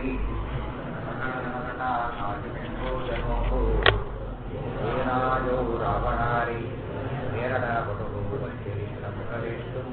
ಏನಾಯೋ ರಾವಣಾರಿ ಕೇರಳ ಬಟುರು ವೈಶ್ಯರಿಷ್ಟಂ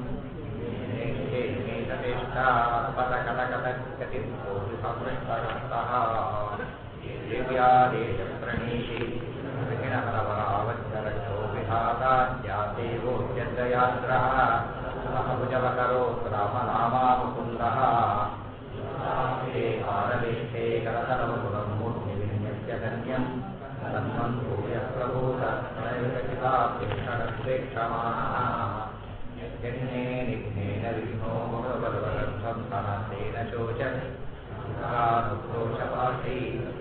ಪದಕಟಕಟಕಟಿಂಪೋಷಃ ದಿವ್ಯಾದೇಶ ಪ್ರಣೀತಿ ದಕ್ಷಿಣಹರವರಾವಚ್ಚರಕ್ಷೋ ವಿಧಾತಾದ್ಯಾದೇವೋದ್ಯಯಾತ್ರಃ ಸಹಭುಜವಕರೋತ್ ರಾಮನಾಮಾಮುಕುಂದಃ ಹೇ ಆರವೇಶೇ ಕರತರವಪುರಂ ಮೂರ್ತಿವಿನ್ಯಸ್ಯ ಧನ್ಯಂ ತನ್ಮನ್ಭೂಯ ಪ್ರಭೂತ ಪ್ರೇಕ್ಷಮಾಣಃ ಯಜ್ಞೇ ನಿಘ್ನೇನ ವಿಘ್ನೋ ಭಗವದ್ವರಧ್ವಂ ಸನಂದೇನ ಶೋಚನ್ ನುಕ್ರೋಶಪಾಶೈ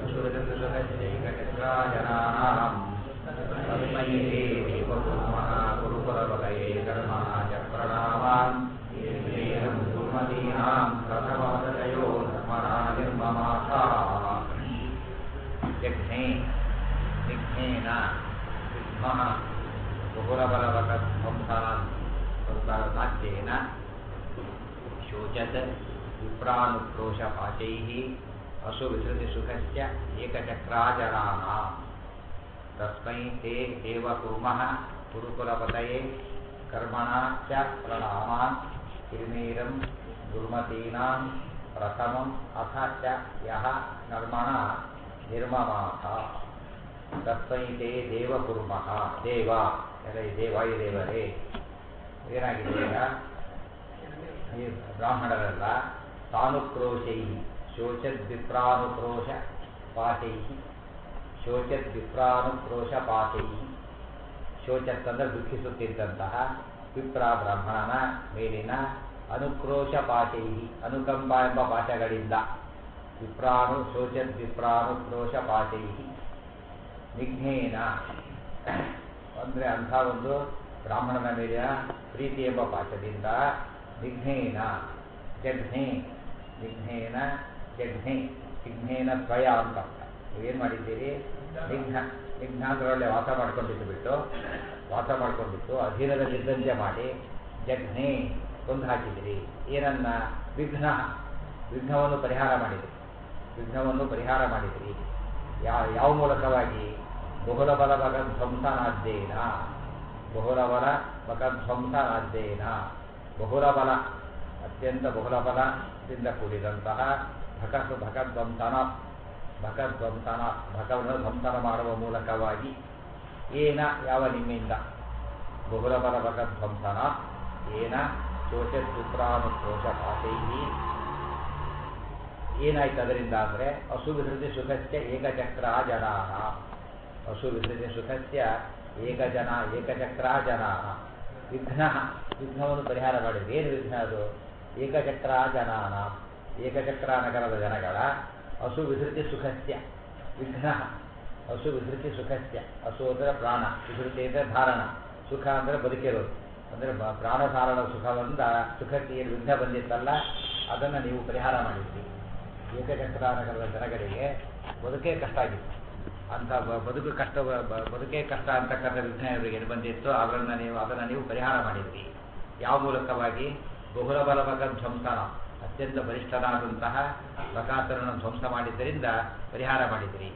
ಸುರಜಸುರಶ್ಚೈಕಚಕ್ರಾಜನಾನಾಂ ತಸ್ಮೈ ಹೇ ದೇವಕುರ್ಮಃ ಗುರುಪರವಲಯೇ ಕರ್ಮಣಾಯ ಪ್ರಣಾಮಾನ್ ೇಹಂ ದುರ್ಮದೀನಾಂ ಪ್ರಥಮವದಯೋ ಧರ್ಮಣಾ ನಿರ್ಮಮಾಥಾಃ ಯಜ್ಞೇ ವಿಘ್ನೇನ ವಿದ್ಮಃ ಬಹುರಬಲವಕಧ್ವಂಸಾತ್ಯೇನ ಶೋಚತ್ ವಿಪ್ರಾನುಕ್ರೋಶಪಾಶೈಃ ಅಸುವಿಸೃತಿಸುಖಸ್ಯ ಏಕಚಕ್ರಾಜರಾಣಾಂ ತಸ್ಮೈ ತೇ ದೇವಕುರ್ಮಃ ಗುರುಕುಲಪತಯೇ ಕರ್ಮಣಾ ಚ ಪ್ರಣಾಮಾನ್ ಹಿರ್ಮೀರಂ ದುರ್ಮತೀನಾಂ ಪ್ರಥಮಂ ಅಥ ಚ ಯಃ ನರ್ಮಣ ನಿರ್ಮಮಾಥ ತಸ್ಮೈ ತೇ ದೇವಕುರ್ಮಃ ದೇವ ವಾಯುದೇವರೇ ಏನಾಗಿದೆ ಈಗ ಈ ಬ್ರಾಹ್ಮಣರೆಲ್ಲ ತಾನುಕ್ರೋಶೈ ಶೋಚದ್ವಿಪ್ರಾನುಕ್ರೋಶ ಪಾಶೈ ಶೋಚದ್ವಿಪ್ರಾನುಕ್ರೋಶಪಾಶೈ ಶೋಚತ್ತಂದ್ರೆ ದುಃಖಿಸುತ್ತಿದ್ದಂತಹ ವಿಪ್ರ ಬ್ರಾಹ್ಮಣನ ಮೇಲಿನ ಅನುಕ್ರೋಶ ಪಾಶೈ ಅನುಕಂಪ ಎಂಬ ಪಾಶಗಳಿಂದ ಶೋಚದ್ವಿಪ್ರಾನುಕ್ರೋಶ ಪಾಶೈ ನಿಘ್ನೇನ ಅಂದರೆ ಅಂಥ ಒಂದು ಬ್ರಾಹ್ಮಣನ ಮೇಲಿನ ಪ್ರೀತಿ ಎಂಬ ಪಾಶದಿಂದ ನಿಘ್ನೇನ ಜಘ್ನೆ ನಿಘ್ನೇನ ಜಘ್ನೆ ವಿಘ್ನೇನ ತ್ವಯ ಅಂತ ನೀವೇನು ಮಾಡಿದ್ದೀರಿ ನಿಘ್ನ ಅಂದ್ರೆ ಒಳ್ಳೆ ವಾಸ ಮಾಡ್ಕೊಂಡಿದ್ದು ಅಧೀನದಲ್ಲಿದ್ದಂತೆ ಮಾಡಿ ಜಘ್ನೆ ಕೊಂದು ಹಾಕಿದಿರಿ ಏನನ್ನ ವಿಘ್ನವನ್ನು ಪರಿಹಾರ ಮಾಡಿದಿರಿ ಯಾವ ಮೂಲಕವಾಗಿ ಬಹುಲ ಬಲ ಭಗಧ್ವಂಸನಾದ್ದೇನ ಬಹುಲ ಬಲ ಅತ್ಯಂತ ಬಹುಲ ಬಲದಿಂದ ಕೂಡಿದಂತಹ ಭಗವನ್ನು ಧ್ವಂಸನ ಮಾಡುವ ಮೂಲಕವಾಗಿ ಏನ ಯಾವ ನಿಮ್ಮಿಂದ ಬಹುಲ ಬಲ ಭಗಧ್ವಂಸನ ಏನ ಶೋಚದ್ವಿಪ್ರಾನುಕ್ರೋಶ ಪಾಶೈ ಏನಾಯ್ತು ಅದರಿಂದ ಅಂದರೆ ಅಸುವಿಸೃತಿ ಸುಖಸ್ಯ ಏಕಚಕ್ರಾಜನಾನ ಅಸುವಿಸೃತಿ ಸುಖಸ್ಯ ಏಕಚಕ್ರಾಜನಾನ ವಿಘ್ನವನ್ನು ಪರಿಹಾರ ಮಾಡಿದ್ರು. ಏನು ವಿಘ್ನ ಅದು? ಏಕಚಕ್ರಾಜನಾನ ಏಕಚಕ್ರ ನಗರದ ಜನಗಳ ಅಸುವಿಸೃತಿ ಸುಖಸ್ಯ ವಿಘ್ನ ಅಸುವಿಸೃತಿ ಸುಖಸ್ಯ ಅಸು ಅಂದರೆ ಪ್ರಾಣ, ವಿಸೃತಿ ಅಂದರೆ ಧಾರಣ, ಸುಖ ಅಂದರೆ ಬದುಕಿರೋದು ಅಂದರೆ ಪ್ರಾಣಧಾರಣ ಸುಖಕ್ಕೆ ಏನು ವಿಘ್ನ ಬಂದಿತ್ತಲ್ಲ ಅದನ್ನು ನೀವು ಪರಿಹಾರ ಮಾಡಿದ್ರಿ. ಏಕಚಕ್ರ ನಗರದ ಜನಗಳಿಗೆ ಬದುಕೇ ಕಷ್ಟ ಆಗಿತ್ತು. ಅಂಥ ಬದುಕೇ ಕಷ್ಟ ಅಂತಕ್ಕಂಥ ವಿಘ್ನ ಇವರಿಗೆ ಏನು ಬಂದಿತ್ತು ಅದನ್ನು ನೀವು ಪರಿಹಾರ ಮಾಡಿದ್ರಿ. ಯಾವ ಮೂಲಕವಾಗಿ? ಬಹುಲ ಬಲ ಭಗಧ್ವಂಸನ ಅತ್ಯಂತ ಬಲಿಷ್ಠನಾದಂತಹ ಬಕಾಸುರನ ಧ್ವಂಸ ಮಾಡಿದ್ದರಿಂದ ಪರಿಹಾರ ಮಾಡಿದ್ರಿ.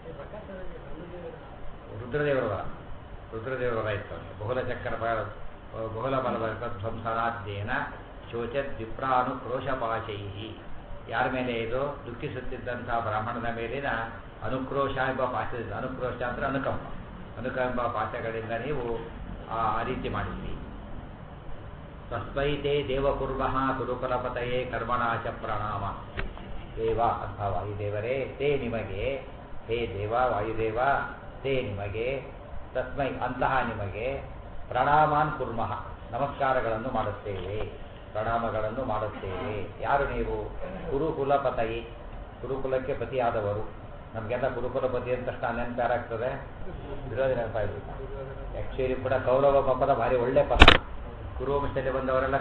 ರುದ್ರದೇವರ ಇತ್ತು ಬಹುಲ ಬಲ ಭಗಧ್ವಂಸನಾದ್ದೇನ ಶೋಚದ್ವಿಪ್ರಾನುಕ್ರೋಶಪಾಶೈ ಯಾರ ಮೇಲೆ ಇದು? ದುಃಖಿಸುತ್ತಿದ್ದಂತಹ ಬ್ರಾಹ್ಮಣನ ಮೇಲಿನ ಅನುಕ್ರೋಶ ಎಂಬ ಪಾಶದಿಂದ, ಅನುಕ್ರೋಶ ಅಂದರೆ ಅನುಕಂಪ ಪಾಶಗಳಿಂದ ನೀವು ಆ ರೀತಿ ಮಾಡಿದ್ರಿ. ತಸ್ಮೈ ತೇ ದೇವಕುರ್ಮಃ ಗುರುಕುಲಪತಯೇ ಕರ್ಮಣಾಚ ಪ್ರಣಾಮ. ದೇವ ಅಂತ ವಾಯುದೇವರೇ, ತೇ ನಿಮಗೆ, ಹೇ ದೇವ ವಾಯುದೇವ, ತೇ ನಿಮಗೆ, ತಸ್ಮೈ ಅಂತಹ ನಿಮಗೆ ಪ್ರಣಾಮಾನ್ ಕುರ್ಮಃ ನಮಸ್ಕಾರಗಳನ್ನು ಮಾಡುತ್ತೇವೆ, ಪ್ರಣಾಮಗಳನ್ನು ಮಾಡುತ್ತೇವೆ. ಯಾರು ನೀವು? ಗುರುಕುಲಪತಯೇ, ಗುರುಕುಲಕ್ಕೆ ಪತಿಯಾದವರು. ನಮಗೆಲ್ಲ ಗುರುಕುಲಪತಿ ಅಂತ ತಕ್ಷಣ ನೆನಪಾರಾಗ್ತದೆ, ವಿರೋಧ ನೆನಪಾಗ್ಬಿಟ್ಟು. ಆ್ಯಕ್ಚುಲಿ ಕೂಡ ಕೌರವ ಪದ ಭಾರಿ ಒಳ್ಳೆ ಪದ. ಗುರುವಂಶದಲ್ಲಿ ಬಂದವರೆಲ್ಲ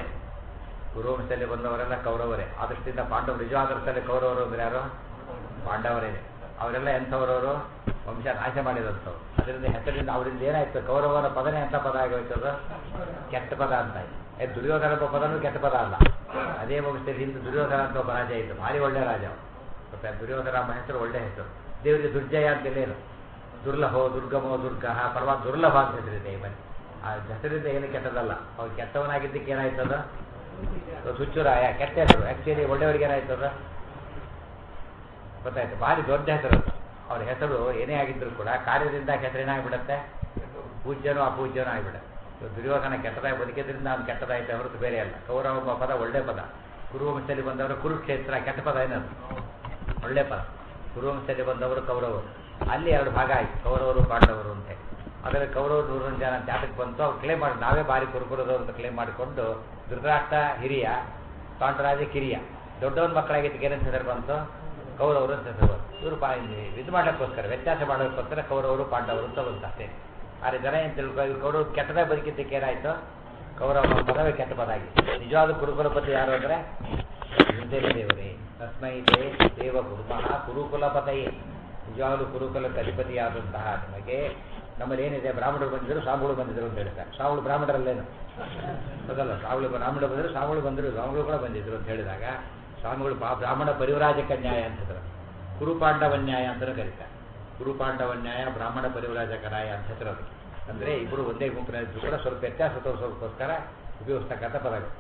ಕೌರವರೇ. ಆದಷ್ಟಿಂದ ಪಾಂಡವರು ನಿಜವಾದರ್ಥದಲ್ಲಿ ಕೌರವರು ಅಂದರೆ ಯಾರು? ಪಾಂಡವರೇನೆ. ಅವರೆಲ್ಲ ಎಂಥವರವರು? ವಂಶ ನಾಶ ಮಾಡಿದಂಥವ್ರು. ಅದರಿಂದ ಹೆಸರಿಂದ ಅವರಿಂದ ಏನಾಯ್ತು? ಕೌರವರ ಪದನೇ ಎಂಥ ಪದ ಆಗೋಯ್ತದ? ಕೆಟ್ಟ ಪದ ಅಂತ ಆಯ್ತು. ದುರ್ಯೋಧನ ಪದನೂ ಕೆಟ್ಟ ಪದ ಅಲ್ಲ. ಅದೇ ವಂಶದಲ್ಲಿ ಹಿಂದೆ ದುರ್ಯೋಧನ ಅಂತ ಒಬ್ಬ ರಾಜ ಇತ್ತು, ಭಾರಿ ಒಳ್ಳೆ ರಾಜ. ಮತ್ತೆ ದುರ್ಯೋಧನ ಹೆಸರು ಒಳ್ಳೆ ಹೆಸರು. ದೇವರಿಗೆ ದುರ್ಜಯ ಅಂತಿಲ್ಲೇನು, ದುರ್ಲಭೋ ದುರ್ಗಮೋ ದುರ್ಗ ಪರವಾಗಿ ದುರ್ಲಭ ಅಂತ ಹೆಸರಿದೆ. ಬನ್ನಿ ಆ ಹೆಸರಿಂದ ಏನು ಕೆಟ್ಟದಲ್ಲ. ಅವ್ರು ಕೆಟ್ಟವನಾಗಿದ್ದಕ್ಕೆ ಏನಾಯ್ತದ, ಸುಚ್ಚುರಾಯ ಕೆಟ್ಟ ಹೆಸರು. ಆ್ಯಕ್ಚುಲಿ ಒಳ್ಳೆಯವ್ರಿಗೆ ಏನಾಯ್ತದ ಗೊತ್ತಾಯ್ತು, ಭಾರಿ ದೊಡ್ಡ ಹೆಸರು. ಅವ್ರ ಹೆಸರು ಏನೇ ಆಗಿದ್ರು ಕೂಡ ಕಾರ್ಯದಿಂದ ಹೆಸರು ಏನಾಗ್ಬಿಡುತ್ತೆ, ಪೂಜ್ಯನೋ ಅಪೂಜ್ಯನೋ ಆಗಿಬಿಡುತ್ತೆ. ದುರ್ಯೋಧನ ಕೆಟ್ಟದಾಗಿ ಬದುಕಿದ್ರಿಂದ ಅವ್ನು ಕೆಟ್ಟದಾಯ್ತು ಹೊರತು ಬೇರೆ ಅಲ್ಲ. ಕೌರವ ಎಂಬ ಪದ ಒಳ್ಳೆ ಪದ. ಕುರುವಂಶದಲ್ಲಿ ಬಂದವರು ಕುರುಕ್ಷೇತ್ರ ಕೆಟ್ಟ ಪದ ಏನದು, ಒಳ್ಳೆ ಪದ. ಕುರುವಂಶದಲ್ಲಿ ಬಂದವರು ಕೌರವರು, ಅಲ್ಲಿ ಎರಡು ಭಾಗ ಆಯ್ತು, ಕೌರವರು ಪಾಂಡವರು ಅಂತ. ಅದರಲ್ಲಿ ಕೌರವರು 100 ಜನ ಜಾತಕ್ಕೆ ಬಂತು. ಅವ್ರು ಕ್ಲೇಮ್ ಮಾಡಿ ನಾವೇ ಭಾರಿ ಕುರುಕುರದವರು ಅಂತ ಕ್ಲೇಮ್ ಮಾಡಿಕೊಂಡು ಧೃತರಾಷ್ಟ್ರ ಹಿರಿಯ, ಪಾಂಡರಾಜ ಕಿರಿಯ, ದೊಡ್ಡವನ ಮಕ್ಕಳಾಗಿದ್ದಕ್ಕೆ ಏನಂತ ಹೆಸರು ಬಂತು, ಕೌರವರು ಅಂತ ಹೆಸರು ಬಂತು. ಇವರು ಇದು ಮಾಡೋಕ್ಕೋಸ್ಕರ, ವ್ಯತ್ಯಾಸ ಮಾಡೋಕ್ಕೋಸ್ಕರ ಕೌರವರು ಪಾಂಡವರು ಅಂತ ಬಂತು ಅಷ್ಟೇ. ಆದರೆ ಜನ ಏನು ತಿಳ್ಕೊ, ಕೌರವರು ಕೆಟ್ಟದಾಗಿ ಬದುಕಿದ್ದಕ್ಕೆ ಏನಾಯಿತು, ಕೌರವ ಪದವೇ ಕೆಟ್ಟ ಪದ ಆಗಿದೆ. ನಿಜವಾದ ಕುರುಕುಲಪತಿ ಯಾರು ಅಂದರೆ ದೇವರೇ. ತಸ್ಮೈ ದೇವ ಗುರುಮಃ ಕುರುಕುಲಪತಯೇ. ನಿಜವಾಗಲೂ ಕುರುಕುಲಕ್ಕೆ ಅಧಿಪತಿಯಾದಂತಹ ನಿಮಗೆ. ನಮ್ಮಲ್ಲಿ ಏನಿದೆ, ಬ್ರಾಹ್ಮಣರು ಬಂದಿದ್ರು ಸ್ವಾಮಿಗಳು ಬಂದಿದ್ರು ಅಂತ ಹೇಳ್ತಾರೆ. ಸ್ವಾಮಿಗಳು ಬ್ರಾಹ್ಮಣರಲ್ಲೇನು ಅದಲ್ಲ, ಸ್ವಾಮಿಗಳು ಬ್ರಾಹ್ಮಣರು ಬಂದರು, ಸ್ವಾಮಿಗಳು ಬಂದರು, ಸ್ವಾಮಿಗಳು ಕೂಡ ಬಂದಿದ್ರು ಅಂತ ಹೇಳಿದಾಗ ಸ್ವಾಮಿಗಳು ಬ್ರಾಹ್ಮಣ ಪರಿವ್ರಾಜಕ ನ್ಯಾಯ ಅಂತಿದ್ರು. ಕುರುಪಾಂಡವ ನ್ಯಾಯ ಅಂತಲೂ ಕರೀತಾರೆ. ಕುರುಪಾಂಡವ ನ್ಯಾಯ ಬ್ರಾಹ್ಮಣ ಪರಿವ್ರಾಜಕ ನ್ಯಾಯ ಅಂತ ಹೆಸರು. ಅದಕ್ಕೆ ಅಂದರೆ ಇಬ್ಬರು ಒಂದೇ ಗುಂಪಿನಲ್ಲಿದ್ದು ಕೂಡ ಸ್ವಲ್ಪ ವ್ಯತ್ಯಾಸ ತೋರಿಸೋದಕ್ಕೋಸ್ಕರ ಉಪಯೋಗಿಸ್ತಕ್ಕಂಥ ಪದಗಳು.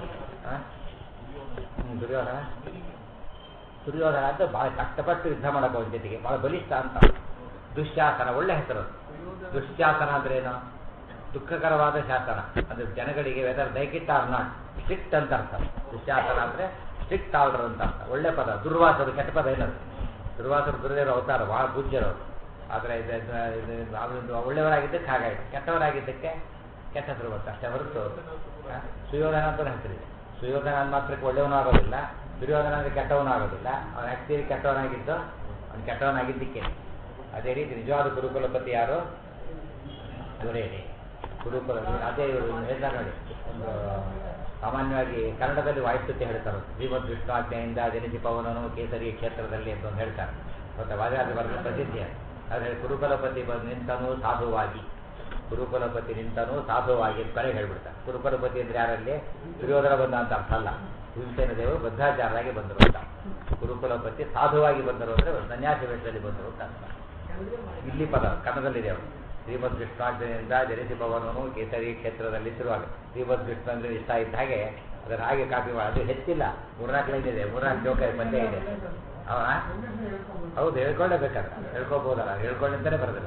ದುರ್ಯೋಧನ ದುರ್ಯೋಧನ ಅಂತ ಭಾಳ ಕಷ್ಟಪಟ್ಟು ಯುದ್ಧ ಮಾಡೋಕೆ ಅವನ ಜೊತೆಗೆ, ಭಾಳ ಬಲಿಷ್ಠ ಅಂತ. ದುಶ್ಯಾಸನ ಒಳ್ಳೆ ಹೆಸರು. ದುಶ್ಯಾಸನ ಅಂದ್ರೆ ಏನು, ದುಃಖಕರವಾದ ಶಾಸನ. ಅಂದರೆ ಜನಗಳಿಗೆ weather like it or not, strict ಅಂತ ಅರ್ಥ. ದುಶ್ಯಾಸನ ಅಂದರೆ ಸ್ಟ್ರಿಕ್ಟ್ ಆರ್ಡರ್ ಅಂತ ಅರ್ಥ. ಒಳ್ಳೆ ಪದ. ದುರ್ವಾಸರು ಕೆಟ್ಟ ಪದ ಏನದು, ದುರ್ವಾಸರು ದುರ್ದೇವರು ಅವತಾರ, ಭಾಳ ಪೂಜ್ಯರು. ಆದರೆ ಇದು ಒಳ್ಳೆಯವರಾಗಿದ್ದಕ್ಕೆ ಹಾಗಾಯಿತು, ಕೆಟ್ಟವರಾಗಿದ್ದಕ್ಕೆ ಕೆಟ್ಟ ಹೆಸರು ಬರುತ್ತೆ ಅಷ್ಟೇ ಹೊರತು. ಸುಯೋಧನ ಅಂತ ಹೆಸರಿದೆ. ಸುಯೋಧನ ಮಾತ್ರಕ್ಕೆ ಒಳ್ಳೆಯವನು ಆಗೋದಿಲ್ಲ, ದುರ್ಯೋಧನ ಅಂದರೆ ಕೆಟ್ಟವನು ಆಗೋದಿಲ್ಲ. ಅವನು ಆ್ಯಕ್ಚುಲಿ ಕೆಟ್ಟವನಾಗಿದ್ದು ಅವನು ಕೆಟ್ಟವನಾಗಿದ್ದಕ್ಕೆ. ಅದೇ ರೀತಿ ನಿಜವಾದ ಗುರುಕುಲಪತಿ ಯಾರು, ಇವರೇ ಗುರುಕುಲ. ಅದೇ ಇವರು ಹೇಳ್ತಾರೆ ನೋಡಿ, ಒಂದು ಸಾಮಾನ್ಯವಾಗಿ ಕನ್ನಡದಲ್ಲಿ ವಾಯುಸ್ತುತಿ ಹೇಳ್ತಾರೆ. ಶ್ರೀಮದ್ ವಿಷ್ಣುವಾಜ್ಞೆಯಿಂದ ಜನಿಸಿ ಪವನನು ಕೇಸರಿ ಕ್ಷೇತ್ರದಲ್ಲಿ ಅಂತ ಒಂದು ಹೇಳ್ತಾರೆ. ಮತ್ತು ವಾದ್ಯಾದ ಬರೆದ ಪ್ರಸಿದ್ಧಿ. ಆದರೆ ಕುರುಕುಲಪತಿ ನಿಂತನು ಸಾಧುವಾಗಿ, ಕುರುಕುಲಪತಿ ನಿಂತನು ಸಾಧುವಾಗಿ ಕರೆ ಹೇಳ್ಬಿಡ್ತಾರೆ. ಕುರುಕುಲಪತಿ ಅಂದರೆ ಯಾರಲ್ಲಿ, ದುರ್ಯೋಧನ ಬಂದ ಅಂತ ಅರ್ಥ ಅಲ್ಲ. ಭೀಮಸೇನ ದೇವರು ಬದ್ಧಾಚಾರ್ಯರಾಗಿ ಬಂದರು ಅಂತ. ಕುರುಕುಲಪತಿ ಸಾಧುವಾಗಿ ಬಂದರು ಅಂದರೆ ಸನ್ಯಾಸಿ ವೇಷದಲ್ಲಿ ಬಂದರು ಅಂತ ಅರ್ಥ. ಇಲ್ಲಿ ಪದ ಕನ್ನಡದಲ್ಲಿದೆ ಅವರು. ಶ್ರೀಮದ್ ವಿಷ್ಣುವಾಜ್ಞೆಯಿಂದ ಜನಿಸಿ ಪವನನು ಕೇಸರಿ ಕ್ಷೇತ್ರದಲ್ಲಿ ಶುರುವಾಗ. ಶ್ರೀಮದ್ ವಿಷ್ಣು ಅಂದರೆ ಇಷ್ಟ ಇದ್ದ ಹಾಗೆ ಅದರ ಹಾಗೆ ಕಾಪಿ ಮಾಡಿ. ಅದು ಹೆಚ್ಚಿಲ್ಲ, 3-4 ಲೈನ್ ಇದೆ, 3-4 ಜೋಕ ಪದ್ಯ ಇದೆ. ಹೌದು, ಹೇಳ್ಕೊಳ್ಳೇಬೇಕಾದ್ರೆ ಹೇಳ್ಕೋಬಹುದಲ್ಲ, ಹೇಳ್ಕೊಳ್ಳಿಂತಾನೆ ಬರೋದಿಲ್ಲ.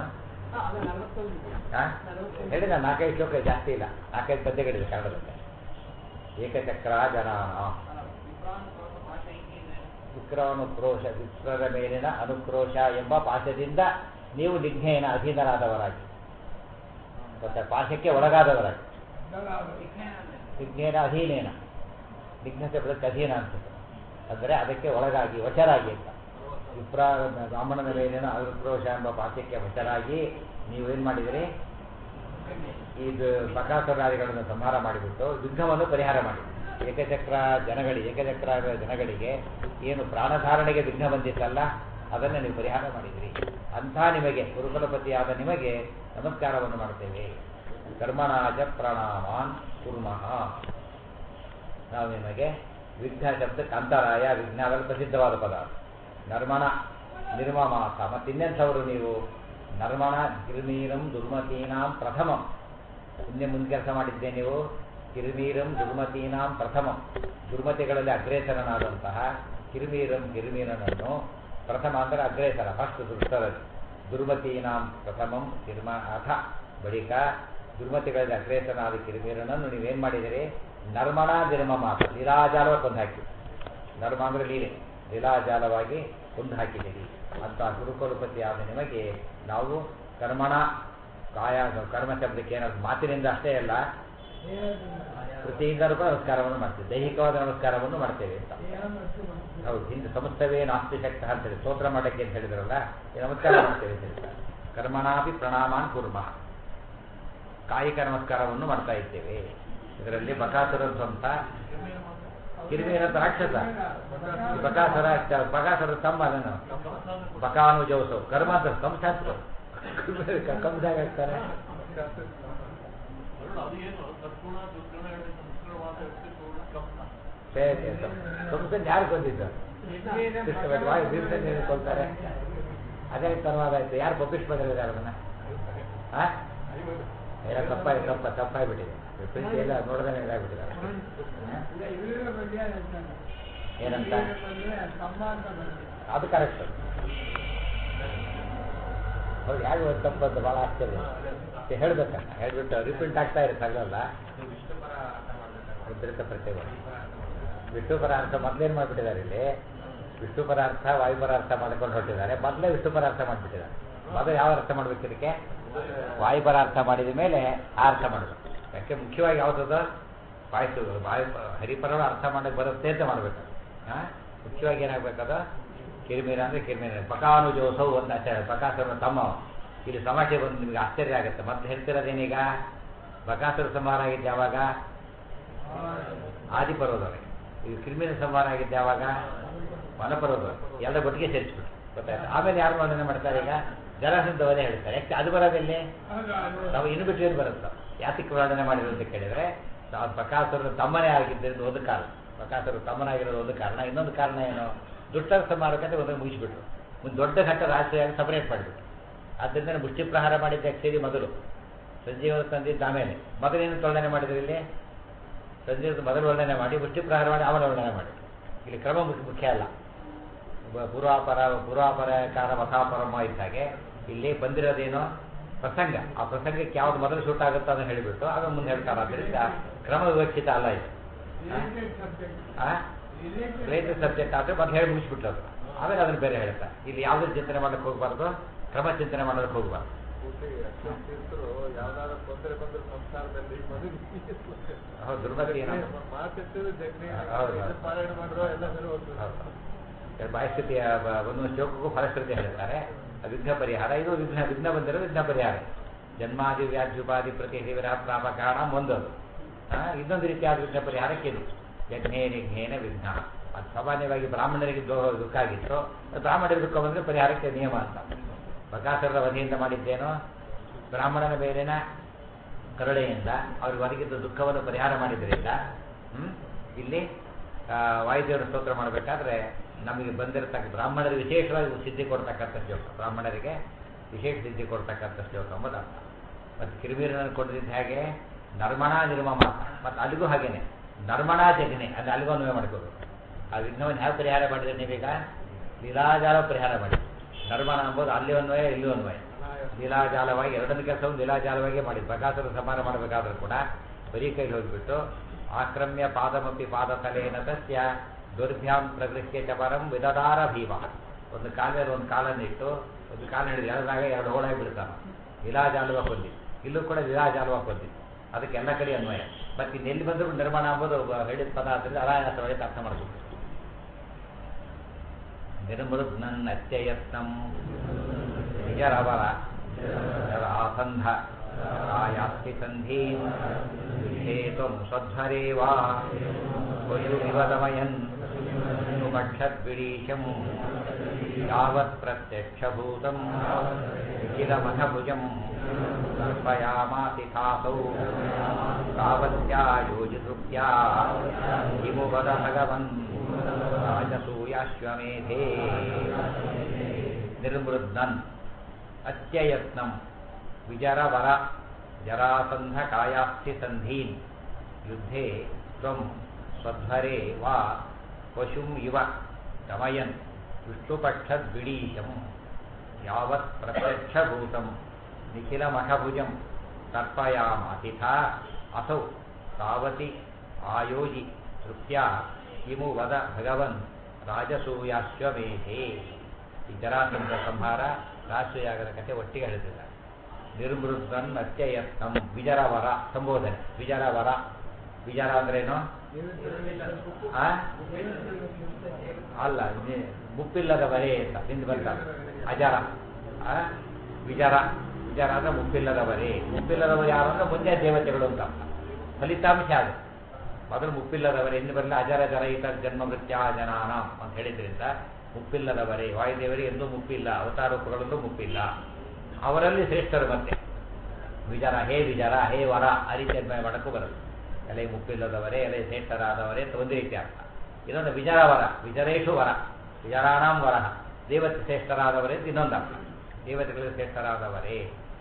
ಹೇಳಿದ 4-5 ಶ್ಲೋಕ, ಜಾಸ್ತಿ ಇಲ್ಲ, 4-5 ಪದ್ಯಗಳಿದೆ ಕನ್ನಡದಲ್ಲಿ. ಏಕಚಕ್ರ ಜನಾನ ವಿಕ್ರಮನುಕ್ರೋಶ, ವಿಕ್ರದ ಮೇಲಿನ ಅನುಕ್ರೋಶ ಎಂಬ ಪಾಶದಿಂದ ನೀವು ನಿಘ್ನೇನ ಅಧೀನರಾದವರಾಗಿ, ಮತ್ತೆ ಪಾಶಕ್ಕೆ ಒಳಗಾದವರಾಗಿ. ವಿಘ್ನೇನ ಅಧೀನೇನ, ವಿಘ್ನತೆ ಬದಕ್ಕೆ ಅಧೀನ ಅನ್ಸುತ್ತೆ. ಅಂದರೆ ಅದಕ್ಕೆ ಒಳಗಾಗಿ, ವಶರಾಗಿ ಅಂತ. ಬ್ರಾಹ್ಮಣನ ಮೇಲಿನ ಅನುಕ್ರೋಶ ಎಂಬ ಪಾಶಕ್ಕೆ ವಶರಾಗಿ ನೀವೇನು ಮಾಡಿದಿರಿ, ಇದು ಬಕಾಸುರಾದಿಗಳನ್ನು ಸಂಹಾರ ಮಾಡಿಬಿಟ್ಟು ಯುದ್ಧವನ್ನು ಪರಿಹಾರ ಮಾಡಿ. ಏಕಚಕ್ರ ಜನಗಳಿಗೆ ಏನು ಪ್ರಾಣಧಾರಣೆಗೆ ವಿಘ್ನ ಬಂದಿತ್ತಲ್ಲ, ಅದನ್ನು ನೀವು ಪರಿಹಾರ ಮಾಡಿದಿರಿ. ಅಂಥ ನಿಮಗೆ, ಗುರುಕುಲಪತಿಯಾದ ನಿಮಗೆ ನಮಸ್ಕಾರವನ್ನು ಮಾಡ್ತೇವೆ. ಕರ್ಮಣಾಚ ಪ್ರಣಾಮಾನ್ ಕುರ್ಮಃ. ನಾವು ನಿಮಗೆ ವಿಘ್ನ ಶಬ್ದಕ್ಕೆ ಅಂತರಾಯ, ವಿಘ್ನ ಅವೆಲ್ಲ ಪ್ರಸಿದ್ಧವಾದ ಪದ. ನರ್ಮಣ ನಿರ್ಮಮಾಸ. ಮತ್ತಿನ್ನೆಂಥವರು ನೀವು, ನರ್ಮಣ ಕಿರ್ಮೀರಂ ದುರ್ಮತೀನಾಂ ಪ್ರಥಮಂ. ಮುಂದೆ ಕೆಲಸ ಮಾಡಿದ್ದೆ ನೀವು. ಕಿರ್ಮೀರಂ ದುರ್ಮತೀನಾಂ ಪ್ರಥಮಂ, ದುರ್ಮತಿಗಳಲ್ಲಿ ಅಗ್ರೇಸರನಾದಂತಹ ಕಿರ್ಮೀರನನ್ನು ಪ್ರಥಮ ಅಂದರೆ ಅಗ್ರೇಸರ, ಫಸ್ಟ್ ದುಷ್ಟರಲ್ಲಿ. ದುರ್ಮತೀನಾಂ ಪ್ರಥಮಂ ಕಿರ್ಮ ಅಥ, ಬಳಿಕ ದುರ್ಮತಿಗಳಲ್ಲಿ ಅಗ್ರೇಸರನಾದ ಕಿರ್ಮೀರನನ್ನು ನೀವೇನು ಮಾಡಿದಿರಿ, ನರ್ಮಣ ನಿರ್ಮಮಾಸ, ಲೀಲಾಜಾಲವಾಗಿ ಕೊಂದು ಹಾಕಿ. ನರ್ಮ ಅಂದರೆ ಲೀಲೆ, ಲೀಲಾಜಾಲವಾಗಿ ಕೊಂದು ಹಾಕಿದ್ದೀರಿ. ಅಂತ ಗುರುಕುಲಪತಿಯಾದ ನಿಮಗೆ ನಾವು ಕರ್ಮಣ ಕಾಯ, ಕರ್ಮ ಶಬ್ದಕ್ಕೆ ಏನಾದ್ರು ಮಾತಿನಿಂದ ಅಷ್ಟೇ ಅಲ್ಲ, ಕೃತಿಯಿಂದಲೂ ಕೂಡ ನಮಸ್ಕಾರವನ್ನು ಮಾಡ್ತೇವೆ, ದೈಹಿಕವಾದ ನಮಸ್ಕಾರವನ್ನು ಮಾಡ್ತೇವೆ ಅಂತ. ಹೌದು, ಹಿಂದೆ ಸಮಸ್ತವೇ ನಾಸ್ತಿ ಶಕ್ತ ಅಂತೇಳಿ ಸ್ತೋತ್ರ ಮಾಡಕ್ಕೆ ಅಂತ ಹೇಳಿದ್ರಲ್ಲ, ನಮಸ್ಕಾರ ಮಾಡ್ತೇವೆ ಅಂತ ಹೇಳ್ತಾರೆ. ಕರ್ಮಣಾಪಿ ಪ್ರಣಾಮಾನ್ ಕುರ್ಮಃ, ಕಾಯಿಕ ನಮಸ್ಕಾರವನ್ನು ಮಾಡ್ತಾ ಇದ್ದೇವೆ. ಇದರಲ್ಲಿ ಬಕಾಸುರ ಅಂತ, ಕಿರಿಮೀರಂತ ರಾಕ್ಷಸ, ಬಕಾಸುರ ತಮ್ಮ ಅದನ್ನು ಬಕಾನುಜೌಸವ್, ಕರ್ಮ ಅಂತ ಸಂಸ್ಥಾತ್ವ ಕಂಸಾಗ ಆಗ್ತಾರೆ. ಕಂಸನ್ ಯಾರು ಕೊಂದಿದ್ದು? ಭೀಮಸೇನ ಕೊಲ್ತಾರೆ. ಅದೇ ತರವಾದ ಆಯ್ತು. ಯಾರು ಪಬ್ಲಿಷ್ ಮಾಡಿದ್ದಾರೆ ಅದನ್ನ? ಎಲ್ಲ ತಪ್ಪಾಗ್ಬಿಟ್ಟಿದೆ. ಪ್ರಿಂಟ್ ಎಲ್ಲ ನೋಡಿದ್ರೆ ಇದಾಗ್ಬಿಟ್ಟಿದ್ದಾರೆ. ಏನಂತ? ಅದು ಕರೆಕ್ಟ್. ಅವ್ರು ಯಾರು ತಪ್ಪಂತ ಭಾಳ ಆಶ್ಚರ್ಯ ಹೇಳ್ಬೇಕಲ್ಲ. ಹೇಳ್ಬಿಟ್ಟು ರಿಪ್ರಿಂಟ್ ಆಗ್ತಾ ಇರುತ್ತೆ ಅಲ್ಲ. ಉದ್ರಿತ ಪ್ರತ್ಯೇಕ ವಿಷ್ಣುಪರ ಅರ್ಥ ಮೊದಲೇನು ಮಾಡಿಬಿಟ್ಟಿದ್ದಾರೆ ಇಲ್ಲಿ? ವಿಷ್ಣುಪರ ಅರ್ಥ ವಾಯುಪರ ಅರ್ಥ ಮಾಡ್ಕೊಂಡು ಹೊರಟಿದ್ದಾರೆ. ಮೊದಲೇ ವಿಷ್ಣುಪರ ಅರ್ಥ ಮಾಡಿಬಿಟ್ಟಿದ್ದಾರೆ. ಮೊದಲು ಯಾವ ಅರ್ಥ ಮಾಡ್ಬೇಕು ಇದಕ್ಕೆ? ವಾಯುಪರ ಅರ್ಥ ಮಾಡಿದ ಮೇಲೆ ಆ ಅರ್ಥ ಮಾಡಬೇಕು. ಯಾಕೆ ಮುಖ್ಯವಾಗಿ ಯಾವುದದು? ಹರಿಪರ ಅರ್ಥ ಮಾಡಕ್ಕೆ ಬರುತ್ತೆ ಅಂತ ಮಾಡಬೇಕು. ಮುಖ್ಯವಾಗಿ ಏನಾಗಬೇಕದು? ಕಿರಿಮೀರ ಅಂದರೆ ಕಿರಿಮೀರ. ಬಕಾನುಜೋಸವು ಒಂದು ಆಚಾರ್ಯ, ಬಕಾಸುರನ ತಮ್ಮ. ಇಲ್ಲಿ ಸಮಾಜ ಬಂದು ನಿಮಗೆ ಆಶ್ಚರ್ಯ ಆಗುತ್ತೆ. ಮತ್ತೆ ಹೇಳ್ತಿರೋದೇನೀಗ? ಬಕಾಸುರ ಸಂಹಾರ ಆಗಿದ್ದು ಯಾವಾಗ? ಆದಿಪರ್ವದೊಳಗೆ. ಈಗ ಕಿರಿಮೀರ ಸಂಹಾರ ಆಗಿದ್ದು ಯಾವಾಗ? ವನಪರ್ವದೊಳಗೆ. ಎಲ್ಲ ಒಟ್ಟಿಗೆ ಸೇರಿಸ್ಬಿಟ್ಟು ಗೊತ್ತಾಯ್ತು. ಆಮೇಲೆ ಯಾರು ವರ್ಣನೆ ಮಾಡ್ತಾರೆ? ಈಗ ಜರಾಸಂಧ ವಧೆ ಹೇಳ್ತಾರೆ. ಯಾಕೆ ಅದು ಬರೋದಲ್ಲಿ? ನಾವು ಇನ್ನು ಬಿಟ್ಟು ಏನು ಬರುತ್ತೋ ಯಾತಕ್ಕೆ ವರ್ಣನೆ ಮಾಡಿದ್ರು ಅಂತ ಕೇಳಿದರೆ, ಬಕಾಸುರನ ತಮ್ಮನೇ ಆಗಿದ್ದರಿಂದ ಒಂದು ಕಾರಣ. ಬಕಾಸುರ ತಮ್ಮನಾಗಿರೋದು ಒಂದು ಕಾರಣ. ಇನ್ನೊಂದು ಕಾರಣ ಏನು? ದುಷ್ಟರ ಸಂಹಾರಕ್ಕಂತ ಒಂದನ್ನು ಮುಗಿಸ್ಬಿಟ್ರು. ಒಂದು ದೊಡ್ಡ ಘಟ್ಟ ರಾಷ್ಟ್ರೀಯಾಗಿ ಸಪರೇಟ್ ಮಾಡಿಬಿಟ್ರು. ಆದ್ದರಿಂದ ಮುಷ್ಟಿ ಪ್ರಹಾರ ಮಾಡಿದ್ದ ಆ್ಯಕ್ಚುಲಿ ಮೊದಲು, ಸಂಜೀವನ ತಂದಿದ್ದ ಆಮೇಲೆ. ಮೊದಲೇನು ವರ್ಣನೆ ಮಾಡಿದ್ರು ಇಲ್ಲಿ? ಸಂಜೀವನ ಮೊದಲು ವರ್ಣನೆ ಮಾಡಿ ಮುಷ್ಟಿ ಪ್ರಹಾರ ಮಾಡಿ ಆಮೇಲೆ ವರ್ಣನೆ ಮಾಡಿ. ಇಲ್ಲಿ ಕ್ರಮ ಮುಖ್ಯ ಅಲ್ಲ. ಪೂರ್ವಾಪರಕಾರ ಮಥಾಪರಮ ಇದ್ದಾಗೆ ಇಲ್ಲಿ ಬಂದಿರೋದೇನೋ ಪ್ರಸಂಗ. ಆ ಪ್ರಸಂಗಕ್ಕೆ ಯಾವ್ದು ಮೊದಲು ಶೂಟ್ ಆಗುತ್ತೋ ಅದನ್ನು ಹೇಳಿಬಿಟ್ಟು ಆಮೇಲೆ ಮುಂದೆ ಹೇಳ್ತಾರೆ. ಆದ್ದರಿಂದ ಕ್ರಮ ವಿವಕ್ಷಿತ ಅಲ್ಲ ಇದು. ರಿಲೇಟೆಡ್ ಸಬ್ಜೆಕ್ಟ್ ಆದರೆ ಮೊದಲು ಹೇಳಿ ಮುಗಿಸ್ಬಿಟ್ಟು ಅದು ಆಮೇಲೆ ಅದನ್ನು ಬೇರೆ ಹೇಳ್ತಾರೆ. ಇಲ್ಲಿ ಯಾವುದೇ ಚಿಂತನೆ ಮಾಡೋಕ್ಕೆ ಹೋಗಬಾರ್ದು, ಕ್ರಮ ಚಿಂತನೆ ಮಾಡೋದಕ್ಕೆ ಹೋಗಬಾರ್ದು. ಹೌದು, ದುರ್ಮತಿ ಬಾಯಸ್ಥಿತಿಯ ಒಂದು ಶ್ಲೋಕಕ್ಕೂ ಫಲಶ್ರುತಿ ಹೇಳ್ತಾರೆ. ವಿಘ್ನ ಪರಿಹಾರ. ಇದು ವಿಘ್ನ ಬಂದಿರೋ ವಿಘ್ನ ಪರಿಹಾರ. ಜನ್ಮಾದಿ ವ್ಯಾಧ್ಯುಪಾದಿ ಪ್ರತಿ ವಿರಾಪ್ರಾಪ ಕಾರಣ ಒಂದದು. ಇನ್ನೊಂದು ರೀತಿಯಾದ ವಿಘ್ನ ಪರಿಹಾರಕ್ಕೆ ಇದು ಯಜ್ಞೇ ನಿಘ್ನೇನ ವಿಘ್ನ. ಅದು ಸಾಮಾನ್ಯವಾಗಿ ಬ್ರಾಹ್ಮಣರಿಗೆ ದುಃಖ ಆಗಿತ್ತು. ಬ್ರಾಹ್ಮಣರಿಗೆ ದುಃಖ ಬಂದರೆ ಪರಿಹಾರಕ್ಕೆ ನಿಯಮ ಅಂತ. ಬಕಾಸುರರ ವಧೆಯಿಂದ ಮಾಡಿದ್ದೇನೋ ಬ್ರಾಹ್ಮಣನ ಮೇಲಿನ ಕರುಣೆಯಿಂದ ಅವ್ರಿಗೆ ಒದಗಿದ್ದ ದುಃಖವನ್ನು ಪರಿಹಾರ ಮಾಡಿದ್ರಿಂದ ಇಲ್ಲಿ ವಾಯುದೇವರ ಸ್ತೋತ್ರ ಮಾಡಬೇಕಾದ್ರೆ ನಮಗೆ ಬಂದಿರತಕ್ಕ ಬ್ರಾಹ್ಮಣರಿಗೆ ವಿಶೇಷವಾಗಿ ಸಿದ್ಧಿ ಕೊಡ್ತಕ್ಕಂಥ ಶ್ಲೋಕ. ಬ್ರಾಹ್ಮಣರಿಗೆ ವಿಶೇಷ ಸಿದ್ಧಿ ಕೊಡ್ತಕ್ಕಂಥ ಶ್ಲೋಕ ಎಂಬುದು ಅರ್ಥ. ಮತ್ತು ಕಿರಿಮೀರನ್ನು ಕೊಡದಿದ್ದ ಹಾಗೆ ನರ್ಮಣಾ ನಿರ್ಮಮ. ಮತ್ತು ಅಲ್ಲಿಗೂ ಹಾಗೇನೆ ನರ್ಮಣಾ ಜಗನೆ ಅಂದರೆ ಅಲ್ಲಿಗೂ ಅನ್ವಯ ಮಾಡ್ಕೋಬೇಕು. ಆ ವಿಘ್ನವನ್ನು ಹೇಗೆ ಪರಿಹಾರ ಮಾಡಿದರೆ ನೀವೀಗ? ಲೀಲಾಜಾಲ ಪರಿಹಾರ ಮಾಡಿ. ನರ್ಮಣ ಎಂಬುದು ಅಲ್ಲಿ ಅನ್ವಯ ಇಲ್ಲೂ ಅನ್ವಯ. ಲೀಲಾಜಾಲವಾಗಿ ಎರಡನೇ ಕೆಲಸವನ್ನು ಲೀಲಾಜಾಲವಾಗಿ ಮಾಡಿದ್ದು. ಬಕಾಸುರ ಸಂಹಾರ ಮಾಡಬೇಕಾದ್ರೂ ಕೂಡ ಬರೀ ಕೈಲಿ ಹೋಗಿಬಿಟ್ಟು ಆಕ್ರಮ್ಯ ಪಾದಮಪಿ ಪಾದ ತಲೆಯನ ತಸ್ಯ ದುರ್ಭ್ಯಾಂ ಪ್ರಗೃಹ್ಯ ಚ ಪರಂ ವಿದದಾರ ಭೀಮ. ಒಂದು ಕಾಲದಲ್ಲಿ ಒಂದು ಕಾಲನ್ನು ಇಟ್ಟು ಒಂದು ಕಾಲ ಹಿಡಿದು ಎರಡರಾಗ ಎರಡು ಹೋಳಾಗಿ ಬಿಡ್ತಾನೆ. ಲೀಲಾಜಾಲವಾಗಿ ಹೊಂದಿ. ಇಲ್ಲೂ ಕೂಡ ಲೀಲಾಜಾಲವಾಗಿ ಹೊಂದಿ. ಅದಕ್ಕೆ ಎಲ್ಲ ಕಡೆ ಅನ್ವಯ. ಮತ್ತು ಇನ್ನೆಲ್ಲಿ ಬಂದರೂ ನಿರ್ಮಾಣ ಅಂಬೋದು ಹೇಳಿದ ಪದ ಆದ್ದರಿಂದ ಅನಾಯಾಸವಾಗಿ ಅರ್ಥ ಮಾಡಬೇಕು. ನಿರ್ಮೃದ್ನನ್ ಅತ್ಯಯತ್ನಂ ನಿಜರವರ ಆಸಂಧ ಆಯಾಸ್ತಿ ಸಂಧೀಂ ಯುದ್ಧೇತ್ವಂ ಸ್ವಧ್ವರೇವಾ ವಯುವಿವದಮಯನ್ ಸುಮಕ್ಷದ್ವಿಡೀಶಂ ಯಾವತ್ ಪ್ರತ್ಯಕ್ಷಭೂತಂ ನಿಖಿಲಮಖಭುಜಂ ಸರ್ಪಯಾಮಾತಿಥಾಸೌ ತಾವತ್ಯಾಯೋಜಿತೃಪ್ತ್ಯಾ ಕಿಮುವದ ಭಗವನ್ ರಾಜಸೂಯಾಶ್ವಮೇಧೇ. ನಿರ್ಮೃದ್ನನ್ ಅತ್ಯಯತ್ನಂ ವಿಜರವರ ಜರಾಸಂಧ ಕಾಯಾಸ್ತಿ ಸಂಧೀನ್ ಯುದ್ಧೇ ತ್ವಂ ಸ್ವಧ್ವರೇ ವಾ ಪಶುಂ ಇವ ಗಮಯನ್ ವಿಷ್ಣುಪಕ್ಷದ್ವಿಡೀಶಂ ಯಾವತ್ ಪ್ರತ್ಯಕ್ಷಭೂತಂ ನಿಖಿಲಮಖಭುಜಂ ತರ್ಪಯಾಮಾತಿಥಾ ಅಸೌ ತಾವತಿ ಆಯೋಜಿ ತೃಪ್ತ್ಯಾ ಕಿಮು ವದ ಭಗವನ್ ರಾಜಸೂಯಾಶ್ವಮೇಧೇ. ಈ ಜರಾಸಂಧ ಸಂಹಾರ ರಾಜಸೂಯಾಗದ ಕಥೆ ಒಟ್ಟಿಗೆ ಹೇಳ್ತಿದ್ದಾರೆ. ನಿರ್ಮೃದ್ನನ್ ಅತ್ಯಯತ್ನಂ ವಿಜರವರ ಸಂಬೋಧನೆ. ವಿಜರವರ ವಿಜರ ಅಂದ್ರೇನು? ಅಲ್ಲ, ಮುಪ್ಪಿಲ್ಲದ ಬರೆ ಅಂತ ಹಿಂದೆ ಬರ್ತಾರೆ. ಅಜರ ವಿಜರ. ವಿಜರ ಅಂದ್ರೆ ಮುಪ್ಪಿಲ್ಲದವರೇ. ಮುಪ್ಪಿಲ್ಲದವರು ಯಾರು ಅಂದ್ರೆ ಮುಂದೆ ದೇವತೆಗಳು ಅಂತ ಫಲಿತಾಂಶ ಅದು. ಮೊದಲು ಮುಪ್ಪಿಲ್ಲದವರೇ ಎಂದು ಬರಲಿಲ್ಲ. ಅಜರ ಜರ ಇತರ ಜನ್ಮ ಮೃತ್ಯ ಜನಾನ ಅಂತ ಹೇಳಿದ್ರಿಂದ ಮುಪ್ಪಿಲ್ಲದವರೇ. ವಾಯುದೇವರಿಗೆ ಎಂದೂ ಮುಪ್ಪಿಲ್ಲ. ಅವತಾರೂಪಗಳಲ್ಲೂ ಮುಪ್ಪಿಲ್ಲ. ಅವರಲ್ಲಿ ಶ್ರೇಷ್ಠರು. ಮತ್ತೆ ವಿಜರ, ಹೇ ವಿಜರ, ಹೇ ವರ, ಆ ರೀತಿ ಅನ್ವಯ ಮಾಡಕ್ಕೂ ಬರುತ್ತೆ. ಎಲೆ ಮುಪ್ಪಿಲ್ಲದವರೇ ಎಲೆ ಶ್ರೇಷ್ಠರಾದವರೇ ಅಂತ ಒಂದು ರೀತಿ ಅರ್ಥ. ಇನ್ನೊಂದು ವಿಜರವರ, ವಿಜರೇಶು ವರ, ವಿಜರಾಣಾಂ ವರ, ದೇವತೆ ಶ್ರೇಷ್ಠರಾದವರೇ ಅಂತ ಇನ್ನೊಂದು ಅರ್ಥ. ದೇವತೆಗಳಿಗೆ ಶ್ರೇಷ್ಠರಾದವರೇ.